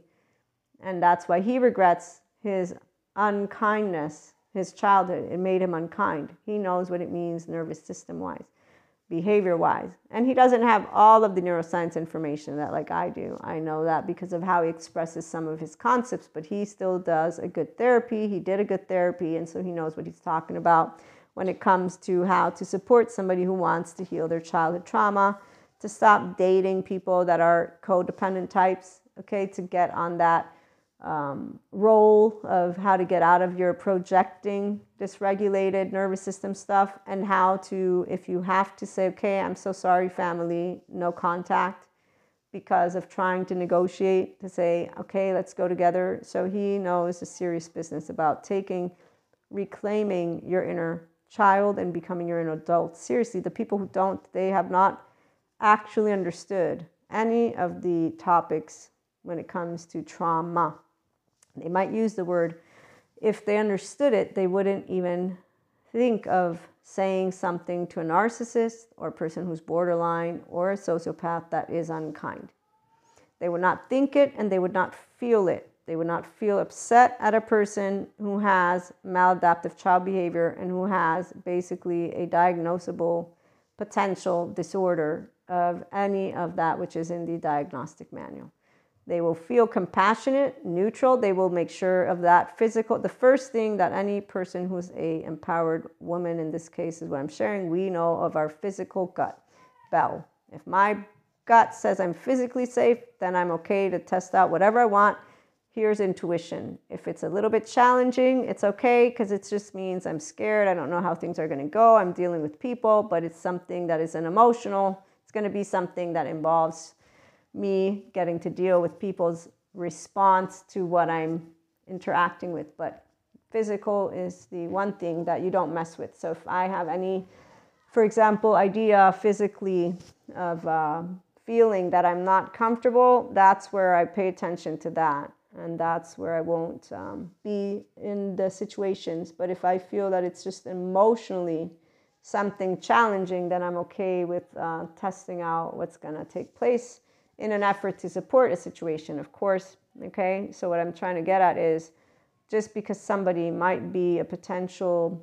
And that's why he regrets his unkindness, his childhood. It made him unkind. He knows what it means nervous system-wise, behavior-wise. And he doesn't have all of the neuroscience information that like I do. I know that because of how he expresses some of his concepts, but he still does a good therapy. He did a good therapy, and so he knows what he's talking about when it comes to how to support somebody who wants to heal their childhood trauma, to stop dating people that are codependent types, okay, to get on that um, role of how to get out of your projecting dysregulated nervous system stuff, and how to, if you have to say, okay, I'm so sorry, family, no contact, because of trying to negotiate, to say, okay, let's go together. So he knows the serious business about taking, reclaiming your inner child and becoming your inner adult. Seriously, the people who don't, they have not actually understood any of the topics when it comes to trauma. They might use the word, if they understood it, they wouldn't even think of saying something to a narcissist or a person who's borderline or a sociopath that is unkind. They would not think it and they would not feel it. They would not feel upset at a person who has maladaptive child behavior and who has basically a diagnosable potential disorder of any of that which is in the diagnostic manual. They will feel compassionate, neutral. They will make sure of that physical. The first thing that any person who's a empowered woman, in this case is what I'm sharing, we know of our physical gut bell. If my gut says I'm physically safe, then I'm okay to test out whatever I want here's intuition. If it's a little bit challenging, it's okay, because it just means I'm scared. I don't know how things are going to go. I'm dealing with people, but it's something that is an emotional. It's going to be something that involves me getting to deal with people's response to what I'm interacting with. But physical is the one thing that you don't mess with. So if I have any, for example, idea physically of uh, feeling that I'm not comfortable, that's where I pay attention to that. And that's where I won't um, be in the situations. But if I feel that it's just emotionally something challenging, then I'm okay with uh, testing out what's going to take place in an effort to support a situation, of course. Okay, so what I'm trying to get at is, just because somebody might be a potential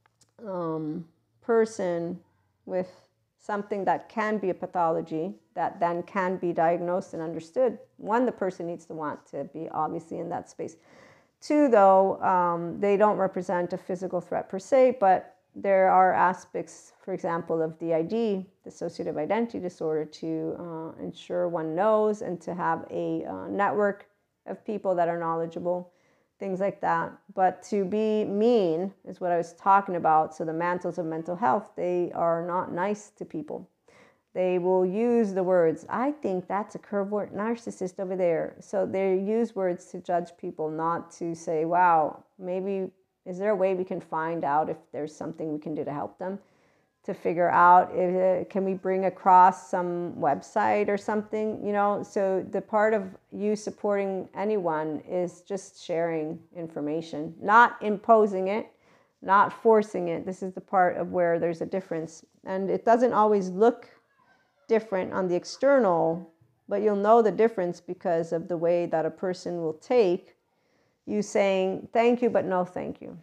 um, person with something that can be a pathology that then can be diagnosed and understood. One, the person needs to want to be obviously in that space. Two, though, um, they don't represent a physical threat per se, but there are aspects, for example, of D I D, dissociative identity disorder, to uh, ensure one knows and to have a uh, network of people that are knowledgeable, things like that. But to be mean is what I was talking about. So the mantles of mental health, they are not nice to people. They will use the words, I think that's a curved narcissist over there. So they use words to judge people, not to say, wow, maybe, is there a way we can find out if there's something we can do to help them? To figure out, if, uh, can we bring across some website or something, you know? So the part of you supporting anyone is just sharing information, not imposing it, not forcing it. This is the part of where there's a difference. And it doesn't always look different on the external, but you'll know the difference because of the way that a person will take you saying thank you, but no thank you.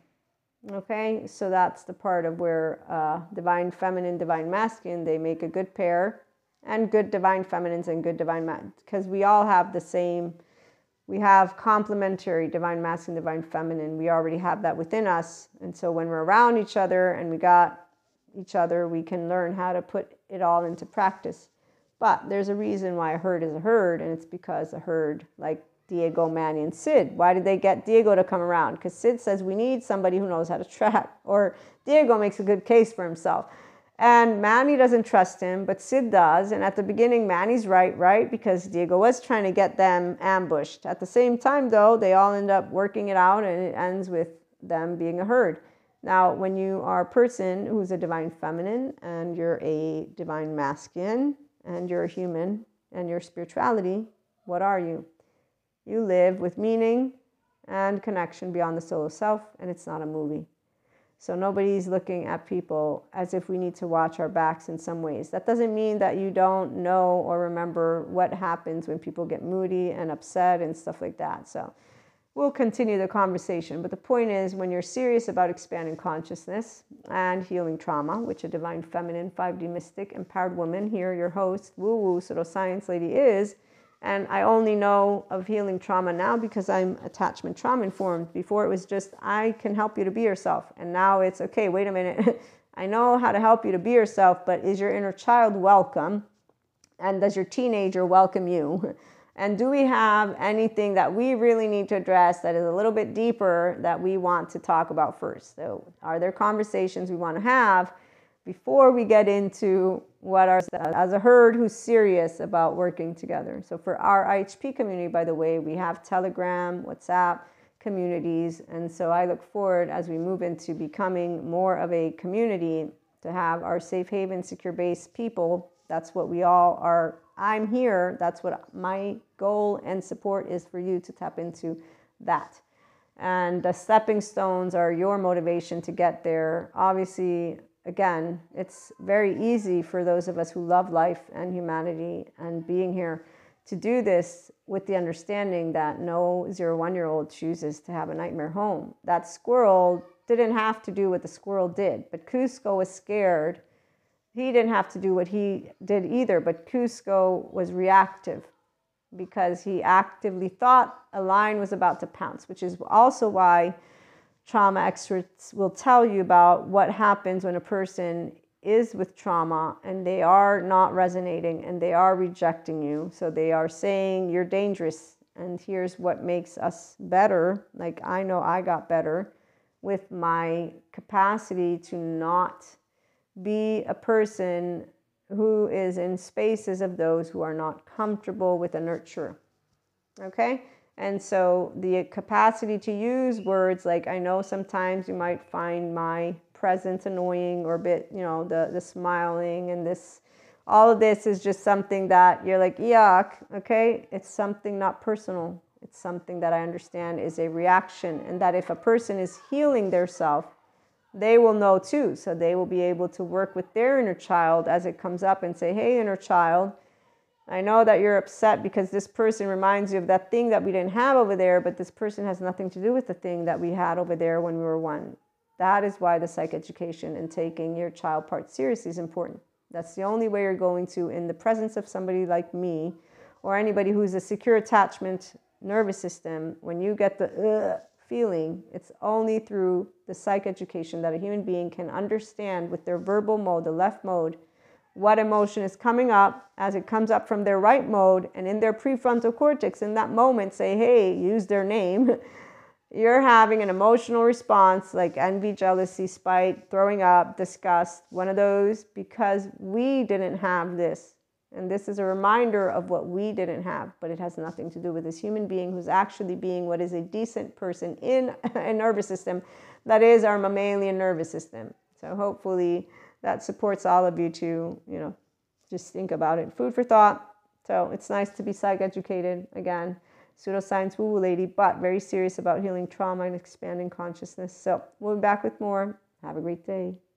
Okay, so that's the part of where uh, divine feminine, divine masculine, they make a good pair, and good divine feminines and good divine masculine, because we all have the same, we have complementary divine masculine, divine feminine. We already have that within us. And so when we're around each other and we got each other, we can learn how to put it all into practice. But there's a reason why a herd is a herd, and it's because a herd, like Diego, Manny, and Sid. Why did they get Diego to come around? Because Sid says we need somebody who knows how to track, or Diego makes a good case for himself. And Manny doesn't trust him, but Sid does. And at the beginning, Manny's right, right? Because Diego was trying to get them ambushed. At the same time, though, they all end up working it out, and it ends with them being a herd. Now, when you are a person who's a divine feminine, and you're a divine masculine, and you're a human, and your spirituality, what are you? You live with meaning and connection beyond the solo self, and it's not a movie. So nobody's looking at people as if we need to watch our backs in some ways. That doesn't mean that you don't know or remember what happens when people get moody and upset and stuff like that. So we'll continue the conversation. But the point is, when you're serious about expanding consciousness and healing trauma, which a divine feminine, five D mystic, empowered woman, here your host, woo woo pseudoscience lady is. And I only know of healing trauma now because I'm attachment trauma informed. Before it was just, I can help you to be yourself. And now it's, okay, wait a minute. I know how to help you to be yourself, but is your inner child welcome? And does your teenager welcome you? And do we have anything that we really need to address that is a little bit deeper that we want to talk about first? So are there conversations we want to have before we get into what are, as a herd who's serious about working together? So for our I H P community, by the way, we have Telegram, WhatsApp communities. And so I look forward, as we move into becoming more of a community, to have our safe haven, secure base people. That's what we all are. I'm here. That's what my goal and support is, for you to tap into that. And the stepping stones are your motivation to get there. Obviously, again, it's very easy for those of us who love life and humanity and being here to do this with the understanding that no zero one year old chooses to have a nightmare home. That squirrel didn't have to do what the squirrel did, but Cusco was scared. He didn't have to do what he did either, but Cusco was reactive because he actively thought a lion was about to pounce, which is also why trauma experts will tell you about what happens when a person is with trauma and they are not resonating and they are rejecting you. So they are saying you're dangerous And here's what makes us better. Like, I know I got better with my capacity to not be a person who is in spaces of those who are not comfortable with a nurturer. Okay? And so the capacity to use words like, I know sometimes you might find my presence annoying or a bit, you know, the, the smiling and this, all of this is just something that you're like, yuck, okay? It's something not personal. It's something that I understand is a reaction, and that if a person is healing their self, they will know too. So they will be able to work with their inner child as it comes up and say, hey, inner child, I know that you're upset because this person reminds you of that thing that we didn't have over there, but this person has nothing to do with the thing that we had over there when we were one. That is why the psychoeducation and taking your child part seriously is important. That's the only way you're going to, in the presence of somebody like me or anybody who's a secure attachment nervous system, when you get the ugh feeling, it's only through the psychoeducation that a human being can understand with their verbal mode, the left mode, what emotion is coming up as it comes up from their right mode, and in their prefrontal cortex in that moment say, hey, use their name. You're having an emotional response like envy, jealousy, spite, throwing up, disgust, one of those, because we didn't have this. And this is a reminder of what we didn't have, but it has nothing to do with this human being who's actually being what is a decent person in a nervous system that is our mammalian nervous system. So hopefully that supports all of you to, you know, just think about it. Food for thought. So it's nice to be psych-educated, again, pseudoscience woo-woo lady, but very serious about healing trauma and expanding consciousness. So we'll be back with more. Have a great day.